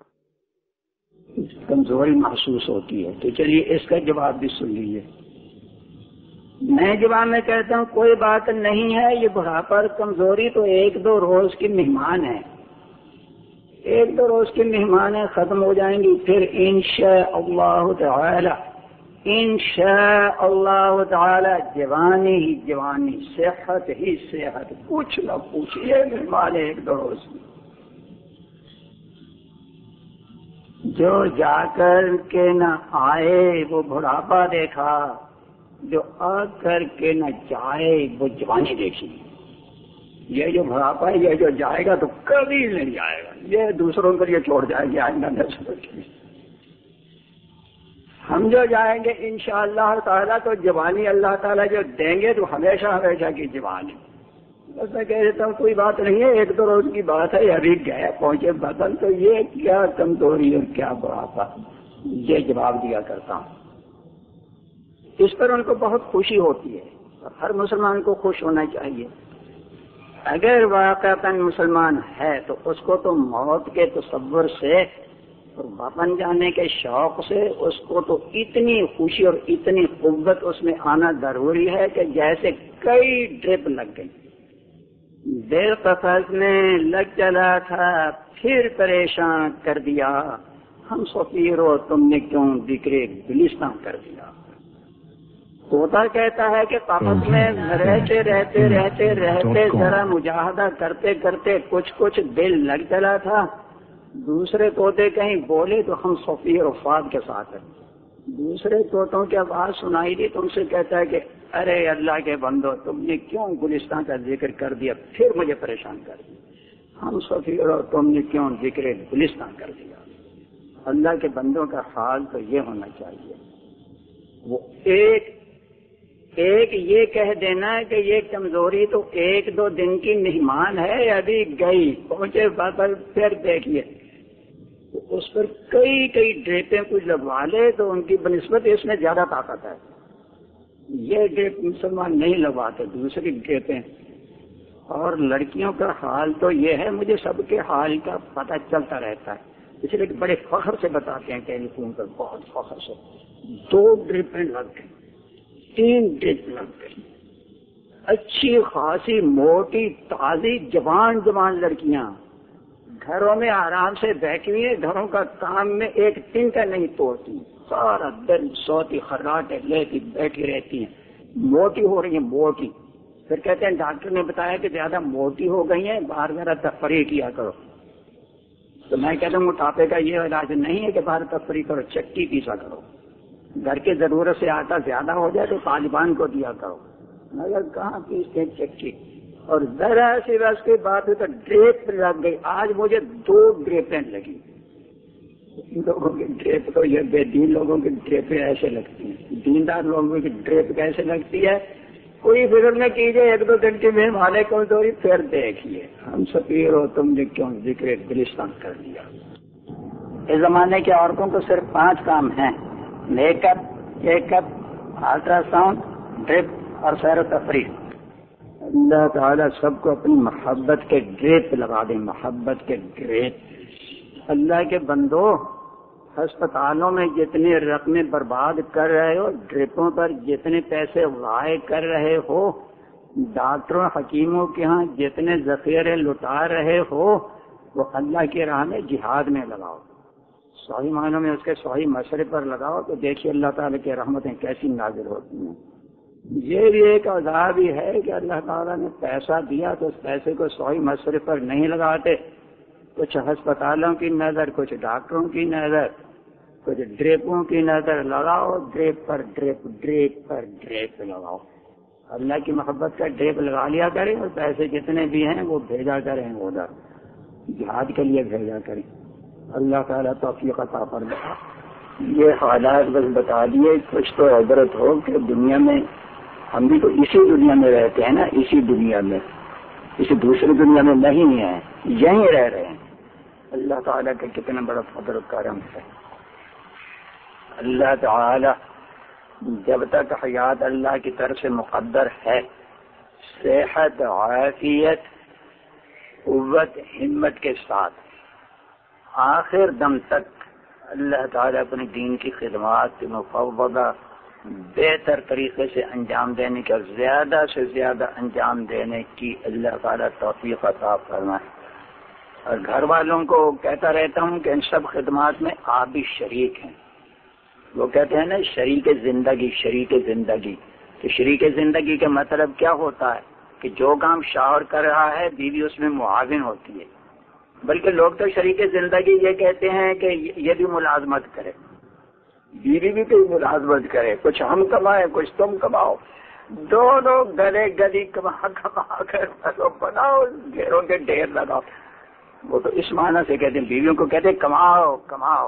کمزوری محسوس ہوتی ہے. تو چلیے اس کا جواب بھی سن لیجیے. میں جواب میں کہتا ہوں کوئی بات نہیں ہے، یہ بڑھاپا اور کمزوری تو ایک دو روز کی مہمان ہے، ایک دو روز کی مہمانیں ختم ہو جائیں گی، پھر انشاء اللہ تعالی انشاء اللہ تعالی جوانی ہی جوانی، صحت ہی صحت، کچھ نہ پوچھیے مہمان ایک دو روز کی. جو جا کر کے نہ آئے وہ بڑھاپا دیکھا، جو آ کر کے نہ جائے وہ جوانی دیکھی. یہ جو بڑھاپا ہے یہ جو جائے گا تو کبھی نہیں آئے گا، یہ دوسروں کے لیے چھوڑ جائے گی آئندہ نسل کے لیے. ہم جو جائیں گے انشاءاللہ تعالیٰ تو جوانی اللہ تعالیٰ جو دیں گے تو ہمیشہ ہمیشہ کی جوانی. بس میں کہہ دیتا ہوں کوئی بات نہیں ہے، ایک دو روز کی بات ہے، ابھی گئے پہنچے بدن تو یہ کیا کمزوری اور کیا بڑھاپا، یہ جواب دیا کرتا ہوں. اس پر ان کو بہت خوشی ہوتی ہے اور ہر مسلمان کو خوش ہونا چاہیے. اگر واقعتاً مسلمان ہے تو اس کو تو موت کے تصور سے اور وطن جانے کے شوق سے اس کو تو اتنی خوشی اور اتنی قوت اس میں آنا ضروری ہے کہ جیسے کئی ڈرپ لگ گئی. دل قفس میں لگ چلا تھا پھر پریشان کر دیا، ہم سفیرو تم نے کیوں ذکر گلستان کر دیا. طوطا کہتا ہے کہ قفس میں رہتے رہتے رہتے رہتے ذرا مجاہدہ کرتے کرتے کچھ کچھ دل لگ چلا تھا. دوسرے طوطے کہیں بولے تو ہم صفی اور وفاد کے ساتھ ہیں. دوسرے طوطوں کی آواز سنائی دی تم سے کہتا ہے کہ ارے اللہ کے بندو تم نے کیوں گلستان کا ذکر کر دیا پھر مجھے پریشان کر دیا. ہم صفی اور تم نے کیوں ذکر گلستان کر دیا. اللہ کے بندوں کا حال تو یہ ہونا چاہیے. وہ ایک ایک یہ کہہ دینا کہ یہ کمزوری تو ایک دو دن کی مہمان ہے، ابھی گئی پہنچے بادل پھر دیکھیے اس پر کئی کئی ڈریپیں کچھ لگوا لے تو ان کی بنسبت اس میں زیادہ طاقت ہے. یہ ڈریپ مسلمان نہیں لگواتے، دوسری ڈریپیں. اور لڑکیوں کا حال تو یہ ہے، مجھے سب کے حال کا پتہ چلتا رہتا ہے، اس لیے بڑے فخر سے بتاتے ہیں ٹیلی فون پر، بہت فخر سے. دو ڈریپیں لگ گئی، تین ڈرپ لگ گئی، اچھی خاصی موٹی تازی جوان جوان لڑکیاں گھروں میں آرام سے بیٹھی ہوئی ہیں، گھروں کا کام میں ایک دن کا نہیں توڑتی، سارا دن سوتی خراٹے لیتی بیٹھی رہتی ہیں، موٹی ہو رہی ہیں موٹی. پھر کہتے ہیں ڈاکٹر نے بتایا کہ زیادہ موٹی ہو گئی ہیں، باہر ذرا تفریح کیا کرو. تو میں کہتا ہوں موٹاپے کا یہ علاج نہیں ہے کہ باہر تفریح کرو، چکی پیسا کرو. گھر کے ضرورت سے آٹا زیادہ ہو جائے تو طالبان کو دیا کرو، مگر کہاں پیستے چکی. اور ذرا سی بس کی بات ہوئی تو ڈریپ لگ گئی. آج مجھے دو ڈریپیں لگی. لوگوں کی ڈریپ تو یہ بے دین لوگوں کی ڈریپیں ایسے لگتی ہیں، دیندار لوگوں کی ڈریپ کیسے لگتی ہے کوئی فکر نہ کیجیے. ایک دو دن کی مہمانے کمزوری پھر دیکھیے ہم سفیر ہو تم نے کیوں ذکر گلستان کر دیا. اس زمانے کی عورتوں کو صرف پانچ کام ہیں: make up, check up, ultrasound, drip اور سیر و تفریح. اللہ تعالیٰ سب کو اپنی محبت کے ڈریپ لگا دیں، محبت کے ڈریپ. اللہ کے بندو ہسپتالوں میں جتنے رقمیں برباد کر رہے ہو، ڈرپوں پر جتنے پیسے ضائع کر رہے ہو، ڈاکٹروں حکیموں کے ہاں جتنے ذخیرے لٹا رہے ہو، وہ اللہ کی راہ میں جہاد میں لگاؤ، صحیح معنوں میں اس کے صحیح مشورے پر لگاؤ تو دیکھیے اللہ تعالیٰ کی رحمتیں کیسی نازل ہوتی ہیں. یہ بھی ایک عذاب ہی ہے کہ اللہ تعالیٰ نے پیسہ دیا تو اس پیسے کو صحیح مشورے پر نہیں لگاتے. کچھ ہسپتالوں کی نظر، کچھ ڈاکٹروں کی نظر، کچھ ڈریپوں کی نظر لگاؤ، ڈریپ پر ڈریپ ڈریپ پر ڈریپ لگاؤ. اللہ کی محبت کا ڈریپ لگا لیا کریں اور پیسے جتنے بھی ہیں وہ بھیجا کریں ادھر، جہاد کے لیے بھیجا کریں. اللہ تعالیٰ توفیق عطا فرمائے. یہ حالات بس بتا دیے، کچھ تو عبرت ہو کہ دنیا میں ہم بھی تو اسی دنیا میں رہتے ہیں نا، اسی دنیا میں، کسی دوسری دنیا میں نہیں ہیں، یہیں رہ رہے ہیں. اللہ تعالیٰ کا کتنا بڑا فضل و کرم ہے. اللہ تعالی جب تک حیات اللہ کی طرف سے مقدر ہے، صحت، عافیت، قوت، ہمت کے ساتھ آخر دم تک اللہ تعالی اپنے دین کی خدمات کی مفوضہ بہتر طریقے سے انجام دینے کی اور زیادہ سے زیادہ انجام دینے کی اللہ تعالی توفیق عطا فرمائے۔ اور گھر والوں کو کہتا رہتا ہوں کہ ان سب خدمات میں آپ بھی شریک ہیں۔ وہ کہتے ہیں نا شریک زندگی، شریک زندگی، تو شریک زندگی کا مطلب کیا ہوتا ہے کہ جو کام شوہر کر رہا ہے بیوی اس میں معاون ہوتی ہے، بلکہ لوگ تو شریک زندگی یہ کہتے ہیں کہ یہ بھی ملازمت کرے، بیوی بھی کوئی ملازمت کرے، کچھ ہم کمائیں کچھ تم کماؤ، دونوں گلے گلی کما کما کر بناؤ، ڈھیروں کے ڈھیر لگاؤ۔ وہ تو اس معنی سے کہتے ہیں، بیویوں کو کہتے ہیں کماؤ کماؤ۔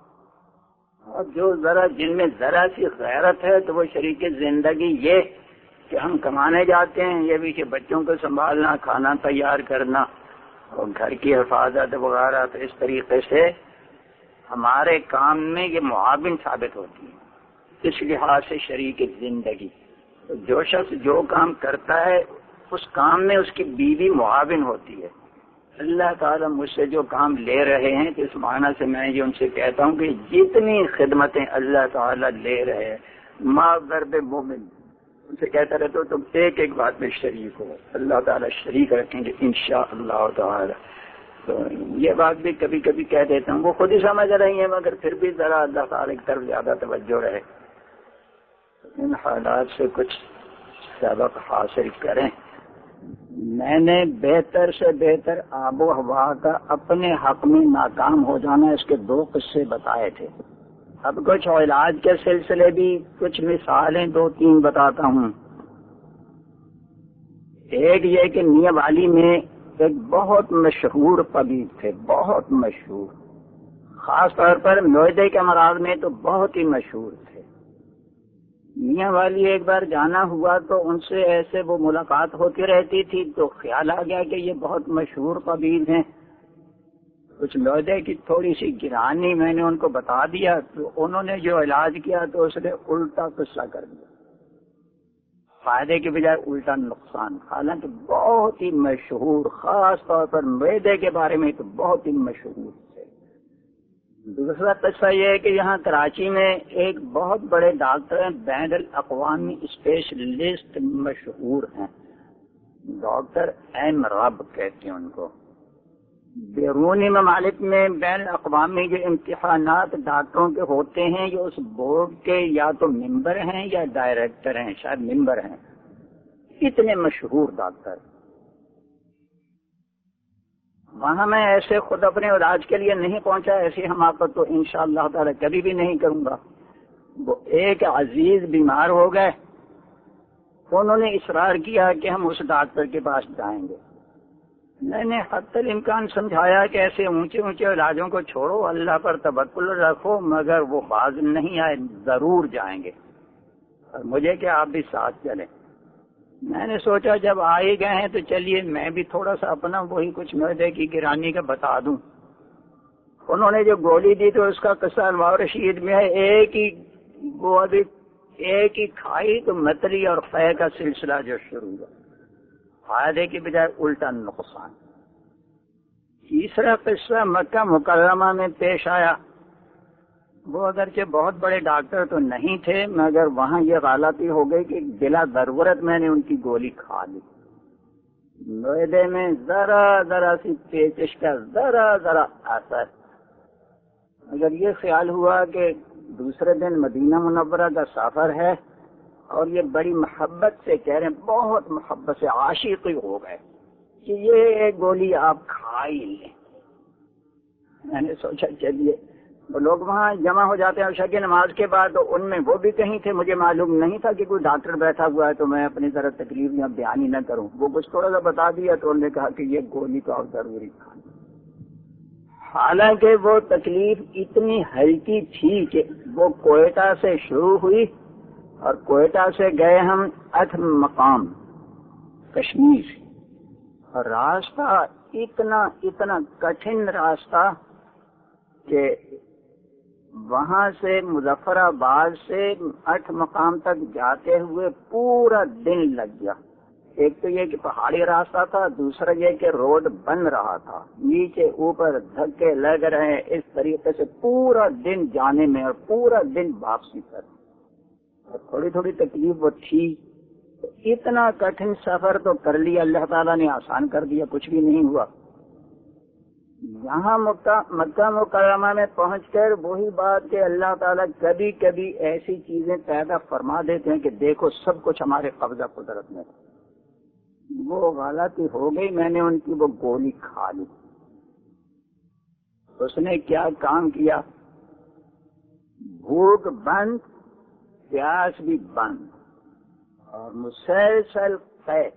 اور جو ذرا جن میں ذرا سی غیرت ہے تو وہ شریک زندگی یہ کہ ہم کمانے جاتے ہیں، یہ بھی کہ بچوں کو سنبھالنا، کھانا تیار کرنا اور گھر کی حفاظت وغیرہ، تو اس طریقے سے ہمارے کام میں یہ معاون ثابت ہوتی ہے۔ اس لحاظ سے شریک زندگی، جو شخص جو کام کرتا ہے اس کام میں اس کی بیوی معاون ہوتی ہے۔ اللہ تعالیٰ مجھ سے جو کام لے رہے ہیں تو اس معنی سے میں یہ ان سے کہتا ہوں کہ جتنی خدمتیں اللہ تعالیٰ لے رہے ہیں، ماں ضرب مومن، ان سے کہتا رہتا ہوں تم ایک ایک بات میں شریک ہو، اللہ تعالیٰ شریک رکھیں گے انشاءاللہ تعالی۔ تو یہ بات بھی کبھی کبھی کہہ دیتا ہوں، وہ خود ہی سمجھ رہی ہیں، مگر پھر بھی ذرا اللہ تعالیٰ کی طرف زیادہ توجہ رہے، ان حالات سے کچھ سبق حاصل کریں۔ میں نے بہتر سے بہتر آب و ہوا کا اپنے حق میں ناکام ہو جانا اس کے دو قصے بتائے تھے۔ اب کچھ علاج کے سلسلے بھی کچھ مثالیں دو تین بتاتا ہوں۔ ایک یہ کہ میاں والی میں ایک بہت مشہور طبیب تھے، بہت مشہور، خاص طور پر معدے کے امراض میں تو بہت ہی مشہور تھے۔ میاں والی ایک بار جانا ہوا تو ان سے ایسے وہ ملاقات ہوتی رہتی تھی، تو خیال آ گیا کہ یہ بہت مشہور طبیب ہیں، کچھ معدے کی تھوڑی سی گرانی میں نے ان کو بتا دیا، تو انہوں نے جو علاج کیا تو اس نے الٹا قصہ کر دیا، فائدے کی بجائے الٹا نقصان، حالانکہ بہت ہی مشہور، خاص طور پر معدے کے بارے میں تو بہت ہی مشہور تھے۔ دوسرا قصہ یہ ہے کہ یہاں کراچی میں ایک بہت بڑے ڈاکٹر ہیں، بین الاقوامی اسپیشلسٹ مشہور ہیں، ڈاکٹر ایم رب کہتے ہیں ان کو۔ بیرونی ممالک میں بین الاقوامی جو امتحانات ڈاکٹروں کے ہوتے ہیں، یہ اس بورڈ کے یا تو ممبر ہیں یا ڈائریکٹر ہیں، شاید ممبر ہیں، اتنے مشہور ڈاکٹر۔ وہاں میں ایسے خود اپنے علاج کے لیے نہیں پہنچا، ایسی حماقت تو انشاءاللہ تعالی کبھی بھی نہیں کروں گا۔ وہ ایک عزیز بیمار ہو گئے، انہوں نے اصرار کیا کہ ہم اس ڈاکٹر کے پاس جائیں گے۔ میں نے حتی الامکان سمجھایا کہ ایسے اونچے اونچے علاجوں کو چھوڑو، اللہ پر توکل رکھو، مگر وہ باز نہیں آئے، ضرور جائیں گے اور مجھے کہ آپ بھی ساتھ چلیں۔ میں نے سوچا جب آ ہی گئے ہیں تو چلیے میں بھی تھوڑا سا اپنا وہی کچھ معدے کی گرانی کا بتا دوں۔ انہوں نے جو گولی دی تو اس کا قصہ انواع رشید میں ہے، ایک ہی گولی ایک ہی کھائی تو متلی اور فے کا سلسلہ جو شروع ہوا، فائدے کی بجائے الٹا نقصان۔ تیسرا قصہ مکہ مکرمہ میں پیش آیا، وہ اگرچہ بہت بڑے ڈاکٹر تو نہیں تھے، مگر وہاں یہ غلطی ہو گئی کہ بلا ضرورت میں نے ان کی گولی کھا لی۔ معدے میں ذرا ذرا سی پیچش کا ذرا ذرا اثر، مگر یہ خیال ہوا کہ دوسرے دن مدینہ منورہ کا سفر ہے اور یہ بڑی محبت سے کہہ رہے ہیں، بہت محبت سے عاشقی ہو گئے کہ یہ ایک گولی آپ کھا ہی لیں۔ میں نے سوچا چلیے، وہ لوگ وہاں جمع ہو جاتے ہیں عشاء کی نماز کے بعد، تو ان میں وہ بھی کہیں تھے، مجھے معلوم نہیں تھا کہ کوئی ڈاکٹر بیٹھا ہوا ہے تو میں اپنی طرح تکلیف یا بیان ہی نہ کروں۔ وہ کچھ تھوڑا سا بتا دیا تو انہوں نے کہا کہ یہ گولی تو آپ ضروری کھائیں۔ حالانکہ وہ تکلیف اتنی ہلکی تھی کہ وہ کوئٹہ سے شروع ہوئی اور کوئٹہ سے گئے ہم اتھم مقام کشمیر، اور راستہ اتنا اتنا کٹھن راستہ کہ وہاں سے مظفر آباد سے آٹھ مقام تک جاتے ہوئے پورا دن لگ گیا. ایک تو یہ کہ پہاڑی راستہ تھا، دوسرا یہ کہ روڈ بن رہا تھا، نیچے اوپر دھکے لگ رہے، اس طریقے سے پورا دن جانے میں اور پورا دن واپسی پر. اور تھوڑی تھوڑی تکلیف وہ تھی. اتنا کٹھن سفر تو کر لیا، اللہ تعالیٰ نے آسان کر دیا، کچھ بھی نہیں ہوا. یہاں مکہ مکہ مکرمہ میں پہنچ کر وہی بات کہ اللہ تعالیٰ کبھی کبھی ایسی چیزیں پیدا فرما دیتے ہیں کہ دیکھو سب کچھ ہمارے قبضہ قدرت میں. وہ غلطی ہو گئی، میں نے ان کی وہ گولی کھا لی. اس نے کیا کام کیا، بھوک بند، پیاس بھی بند، اور مسلسل قید.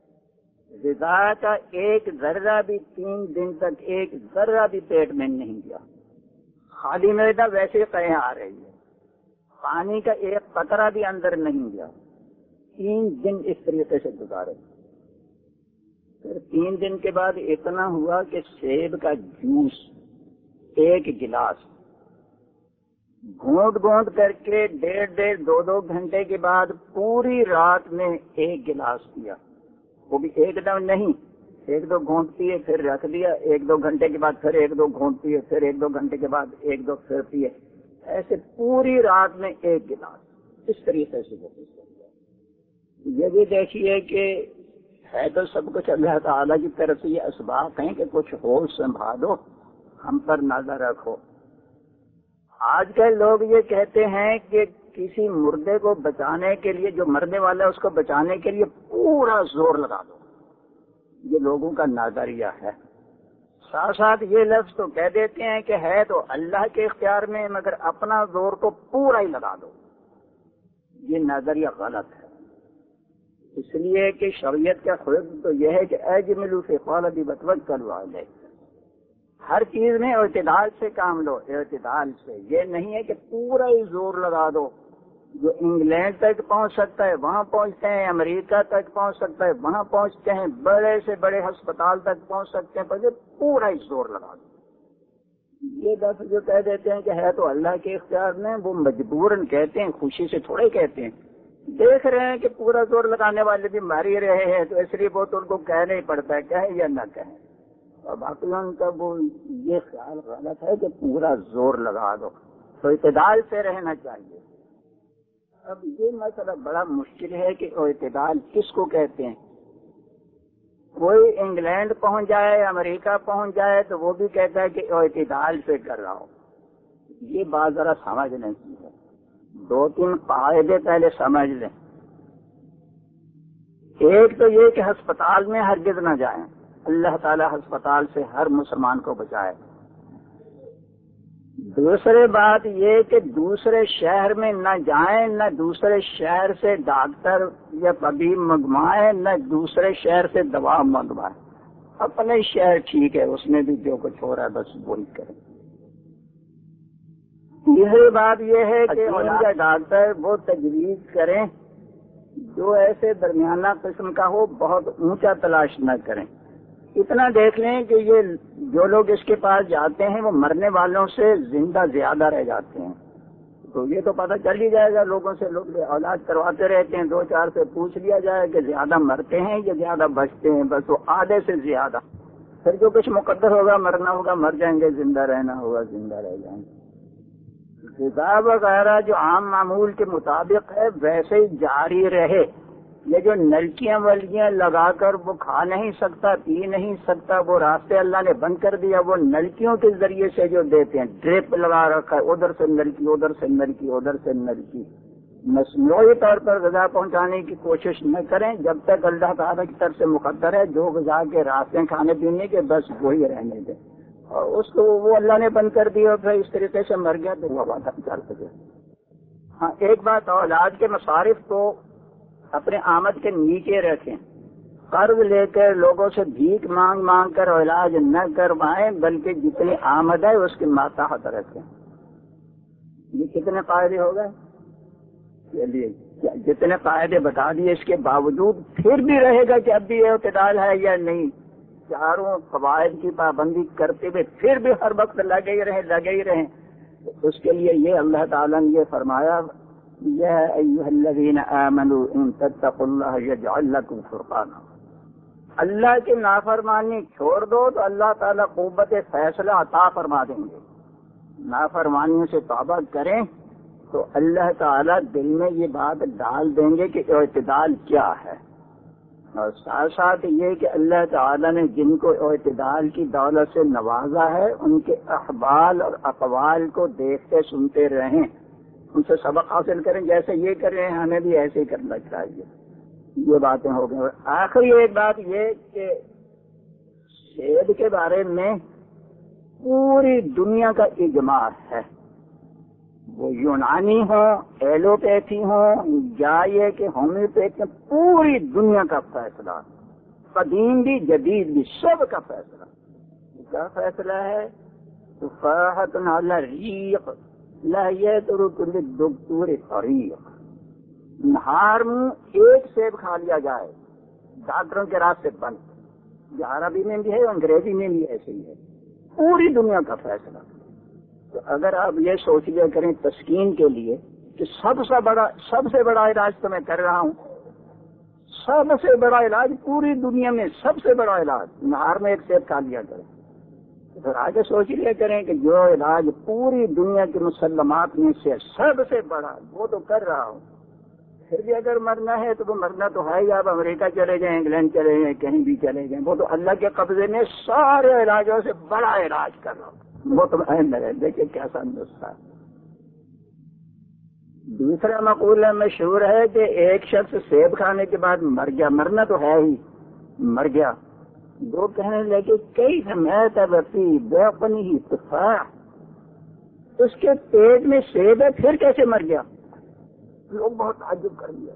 غذا کا ایک ذرہ بھی تین دن تک ایک ذرہ بھی پیٹ میں نہیں گیا. خالی معدہ ویسے قے آ رہی ہے، پانی کا ایک قطرہ بھی اندر نہیں گیا. تین دن اس طریقے سے گزارے. پھر تین دن کے بعد اتنا ہوا کہ سیب کا جوس ایک گلاس گھونٹ گھونٹ کر کے ڈیڑھ ڈیڑھ دو دو گھنٹے کے بعد پوری رات میں ایک گلاس پیا. وہ بھی ایک دم نہیں، ایک دو گھونٹ پیے پھر رکھ دیا، ایک دو گھنٹے کے بعد پھر ایک دو گھونٹ پیے، پھر ایک دو گھنٹے کے بعد ایک دو پھر پیے. ایسے پوری رات میں ایک گلاس. اس طریقے سے وہ یہ بھی دیکھیے کہ ہے تو سب کچھ اللہ تعالیٰ کی طرف سے یہ اسباب ہیں کہ کچھ ہوش سنبھالو، ہم پر نظر رکھو. آج کل لوگ یہ کہتے ہیں کہ کسی مردے کو بچانے کے لیے، جو مرنے والا ہے اس کو بچانے کے لیے پورا زور لگا دو. یہ لوگوں کا نظریہ ہے. ساتھ ساتھ یہ لفظ تو کہہ دیتے ہیں کہ ہے تو اللہ کے اختیار میں، مگر اپنا زور تو پورا ہی لگا دو. یہ نظریہ غلط ہے. اس لیے کہ شریعت کا خلق تو یہ ہے کہ اجملوا فی القول وتوکلوا علیہ. ہر چیز میں اعتدال سے کام لو، اعتدال سے. یہ نہیں ہے کہ پورا ہی زور لگا دو. جو انگلینڈ تک پہنچ سکتا ہے وہاں پہنچتے ہیں، امریکہ تک پہنچ سکتا ہے وہاں پہنچتے ہیں، بڑے سے بڑے ہسپتال تک پہنچ سکتے ہیں، پر پورا ہی زور لگا دو. یہ دس جو کہہ دیتے ہیں کہ ہے تو اللہ کے اختیار میں، وہ مجبوراً کہتے ہیں، خوشی سے تھوڑے کہتے ہیں. دیکھ رہے ہیں کہ پورا زور لگانے والے بھی مر ہی رہے ہیں، تو اس لیے وہ تو ان کو کہنا ہی پڑتا ہے، کہیں یا نہ کہیں. اور باقی ان کا وہ یہ خیال غلط ہے کہ پورا زور لگا دو. تو اعتدال سے رہنا چاہیے. اب یہ مسئلہ بڑا مشکل ہے کہ اعتدال کس کو کہتے ہیں. کوئی انگلینڈ پہنچ جائے، امریکہ پہنچ جائے تو وہ بھی کہتا ہے کہ اعتدال سے کر رہا ہو. یہ بات ذرا سمجھنے کی ہے. دو تین قاعدے پہلے سمجھ لیں. ایک تو یہ کہ ہسپتال میں ہرگز نہ جائیں. اللہ تعالی ہسپتال سے ہر مسلمان کو بچائے. دوسری بات یہ کہ دوسرے شہر میں نہ جائیں، نہ دوسرے شہر سے ڈاکٹر یا طبیب منگوائیں، نہ دوسرے شہر سے دوا منگوائیں. اپنے شہر ٹھیک ہے، اس میں بھی جو کچھ ہو رہا ہے بس وہی کریں. تیسری بات یہ ہے کہ ان کا ڈاکٹر وہ تجویز کریں جو ایسے درمیانہ قسم کا ہو، بہت اونچا تلاش نہ کریں. اتنا دیکھ لیں کہ یہ جو لوگ اس کے پاس جاتے ہیں وہ مرنے والوں سے زندہ زیادہ رہ جاتے ہیں. تو یہ تو پتہ چل ہی جائے گا لوگوں سے. لوگ علاج کرواتے رہتے ہیں، دو چار سے پوچھ لیا جائے کہ زیادہ مرتے ہیں یا زیادہ بچتے ہیں، بس وہ آدھے سے زیادہ. پھر جو کچھ مقدر ہوگا، مرنا ہوگا مر جائیں گے، زندہ رہنا ہوگا زندہ رہ جائیں گے. غذا وغیرہ جو عام معمول کے مطابق ہے ویسے ہی جاری رہے. یہ جو نلکیاں ولکیاں لگا کر وہ کھا نہیں سکتا، پی نہیں سکتا، وہ راستے اللہ نے بند کر دیا. وہ نلکیوں کے ذریعے سے جو دیتے ہیں، ڈرپ لگا رکھا ہے، ادھر سے نلکی ادھر سے نلکی ادھر سے نلکی. مصنوعی طور پر غذا پہنچانے کی کوشش نہ کریں جب تک اللہ تعالیٰ کی طرف سے مقدر ہے. جو غذا کے راستے کھانے پینے کے بس وہی رہنے دیں. اور اس کو وہ اللہ نے بند کر دیا، پھر اس طریقے سے مر گیا تو وہ بات چل سکے. ہاں ایک بات، اولاد کے مصارف کو اپنے آمد کے نیچے رکھیں. قرض لے کر لوگوں سے بھیک مانگ مانگ کر علاج نہ کروائیں، بلکہ جتنی آمد ہے اس کے ماتحت رکھیں. یہ کتنے قاعدے ہو گئے؟ چلیے جتنے قاعدے بتا دیے، اس کے باوجود پھر بھی رہے گا کہ اب بھی اعتدال ہے یا نہیں. چاروں قواعد کی پابندی کرتے ہوئے پھر بھی ہر وقت لگے ہی رہیں لگے ہی رہیں اس کے لیے یہ اللہ تعالیٰ نے یہ فرمایا یا ایھا الذین آمنوا ان تتقوا اللہ یجعل لکم فرقانا، اللہ کی نافرمانی چھوڑ دو تو اللہ تعالیٰ قوت فیصلہ عطا فرما دیں گے. نافرمانیوں سے توبہ کریں تو اللہ تعالیٰ دل میں یہ بات ڈال دیں گے کہ اعتدال کیا ہے، اور ساتھ ساتھ یہ کہ اللہ تعالیٰ نے جن کو اعتدال کی دولت سے نوازا ہے ان کے احوال اور اقوال کو دیکھتے سنتے رہیں، ان سے سبق حاصل کریں. جیسے یہ کر رہے ہیں ہمیں بھی ایسے ہی کرنا چاہیے. یہ باتیں ہو گئی. اور آخری ایک بات یہ کہ سیب کے بارے میں پوری دنیا کا اجماع ہے، وہ یونانی ہوں، ایلوپیتھی ہوں یا یہ کہ ہومیوپیتھی، پوری دنیا کا فیصلہ، قدیم بھی جدید بھی، سب کا فیصلہ. کیا فیصلہ ہے؟ تفاحۃ علی الریق لا یترک للدکتور طریق. نہار میں ایک سیب کھا لیا جائے ڈاکٹروں کے راستے بند. یہ عربی میں بھی ہے، انگریزی میں بھی ایسے ہی ہے. پوری دنیا کا فیصلہ. تو اگر آپ یہ سوچ لیا کریں تسکین کے لیے کہ سب سے بڑا سب سے بڑا علاج تو میں کر رہا ہوں، سب سے بڑا علاج پوری دنیا میں، سب سے بڑا علاج نہار میں ایک سیب کھا لیا کریں. پھر آگے سوچ لیا کریں کہ جو علاج پوری دنیا کے مسلمات میں سے سب سے بڑا وہ تو کر رہا ہوں. پھر بھی اگر مرنا ہے تو وہ مرنا تو ہے ہی. آپ امریکہ چلے جائیں، انگلینڈ چلے جائیں، کہیں بھی چلے جائیں، وہ تو اللہ کے قبضے میں سارے علاجوں سے بڑا علاج کر رہا ہوں. وہ تو اہم ہے. دیکھیں کیسا نسخہ ہے. دوسرا مقولہ مشہور ہے کہ ایک شخص سیب کھانے کے بعد مر گیا. مرنا تو ہے ہی، مر گیا. وہ کہنے لگے کئی سمیت وفی بےقنی ہی تفاح، اس کے پیٹ میں سیب ہے پھر کیسے مر گیا؟ لوگ بہت تعجب کر دیا.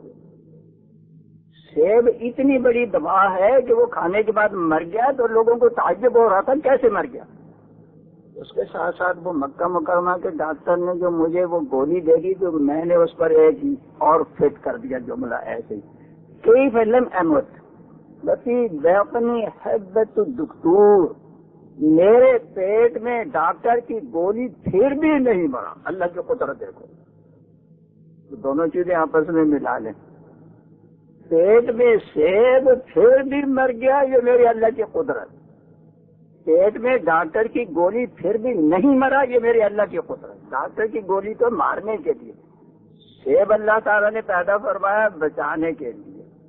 سیب اتنی بڑی دوا ہے کہ وہ کھانے کے بعد مر گیا تو لوگوں کو تعجب ہو رہا تھا کیسے مر گیا. اس کے ساتھ ساتھ وہ مکہ مکرمہ کے ڈاکٹر نے جو مجھے وہ گولی دے دی تو میں نے اس پر ایک اور فٹ کر دیا جملہ ایسے ہی، کئی فلم امت بتی بیقنی حبت دکتور، میرے پیٹ میں ڈاکٹر کی گولی پھر بھی نہیں مرا. اللہ کی قدرت دیکھو. دونوں چیزیں آپس میں ملا لیں. پیٹ میں سیب پھر بھی مر گیا، یہ میری اللہ کی قدرت. پیٹ میں ڈاکٹر کی گولی پھر بھی نہیں مرا، یہ میری اللہ کی قدرت. ڈاکٹر کی گولی تو مارنے کے لیے، سیب اللہ تعالیٰ نے پیدا فرمایا بچانے کے لیے.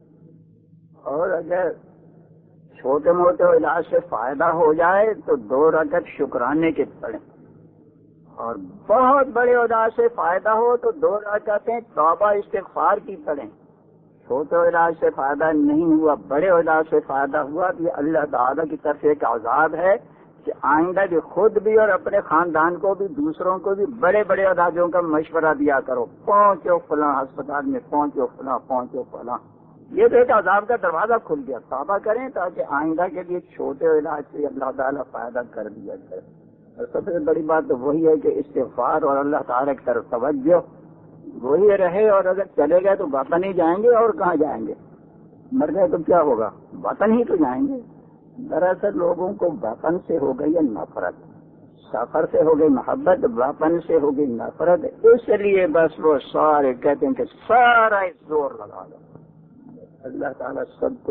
اور اگر چھوٹے موٹے علاج سے فائدہ ہو جائے تو دو رکعت شکرانے کے پڑھیں، اور بہت بڑے علاج سے فائدہ ہو تو دو رکعتیں توبہ استغفار کی پڑھیں. چھوٹے علاج سے فائدہ نہیں ہوا، بڑے علاج سے فائدہ ہوا تو یہ اللہ تعالیٰ کی طرف ایک عذاب ہے کہ آئندہ بھی خود بھی اور اپنے خاندان کو بھی دوسروں کو بھی بڑے بڑے علاجوں کا مشورہ دیا کرو. پہنچو فلاں ہسپتال میں، پہنچو فلاں، پہنچو فلاں. یہ تو ایک عذاب کا دروازہ کھل گیا. توبہ کریں تاکہ آئندہ کے لیے چھوٹے علاج سے اللہ تعالیٰ فائدہ کر دیا جائے. اور سب سے بڑی بات تو وہی ہے کہ استغفار اور اللہ تعالیٰ کی طرف توجہ وہی رہے. اور اگر چلے گئے تو وطن ہی جائیں گے، اور کہاں جائیں گے؟ مر گئے تو کیا ہوگا؟ وطن ہی تو جائیں گے. دراصل لوگوں کو وطن سے ہو گئی نفرت، سفر سے ہو گئی محبت، وطن سے ہو گئی نفرت. اس لیے بس وہ سارے کہتے ہیں کہ سارا زور لگا دو. اللہ تعالیٰ سب کو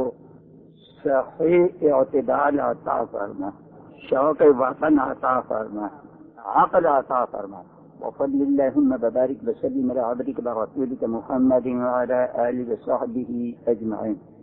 صحیح اعتدال عطا فرما، شوق وطن عطا فرما، عقل عطا فرما. وفضل اللهم وبارك وسلم على عبدك ورسولك محمد وعلى آله وصحبه أجمعين.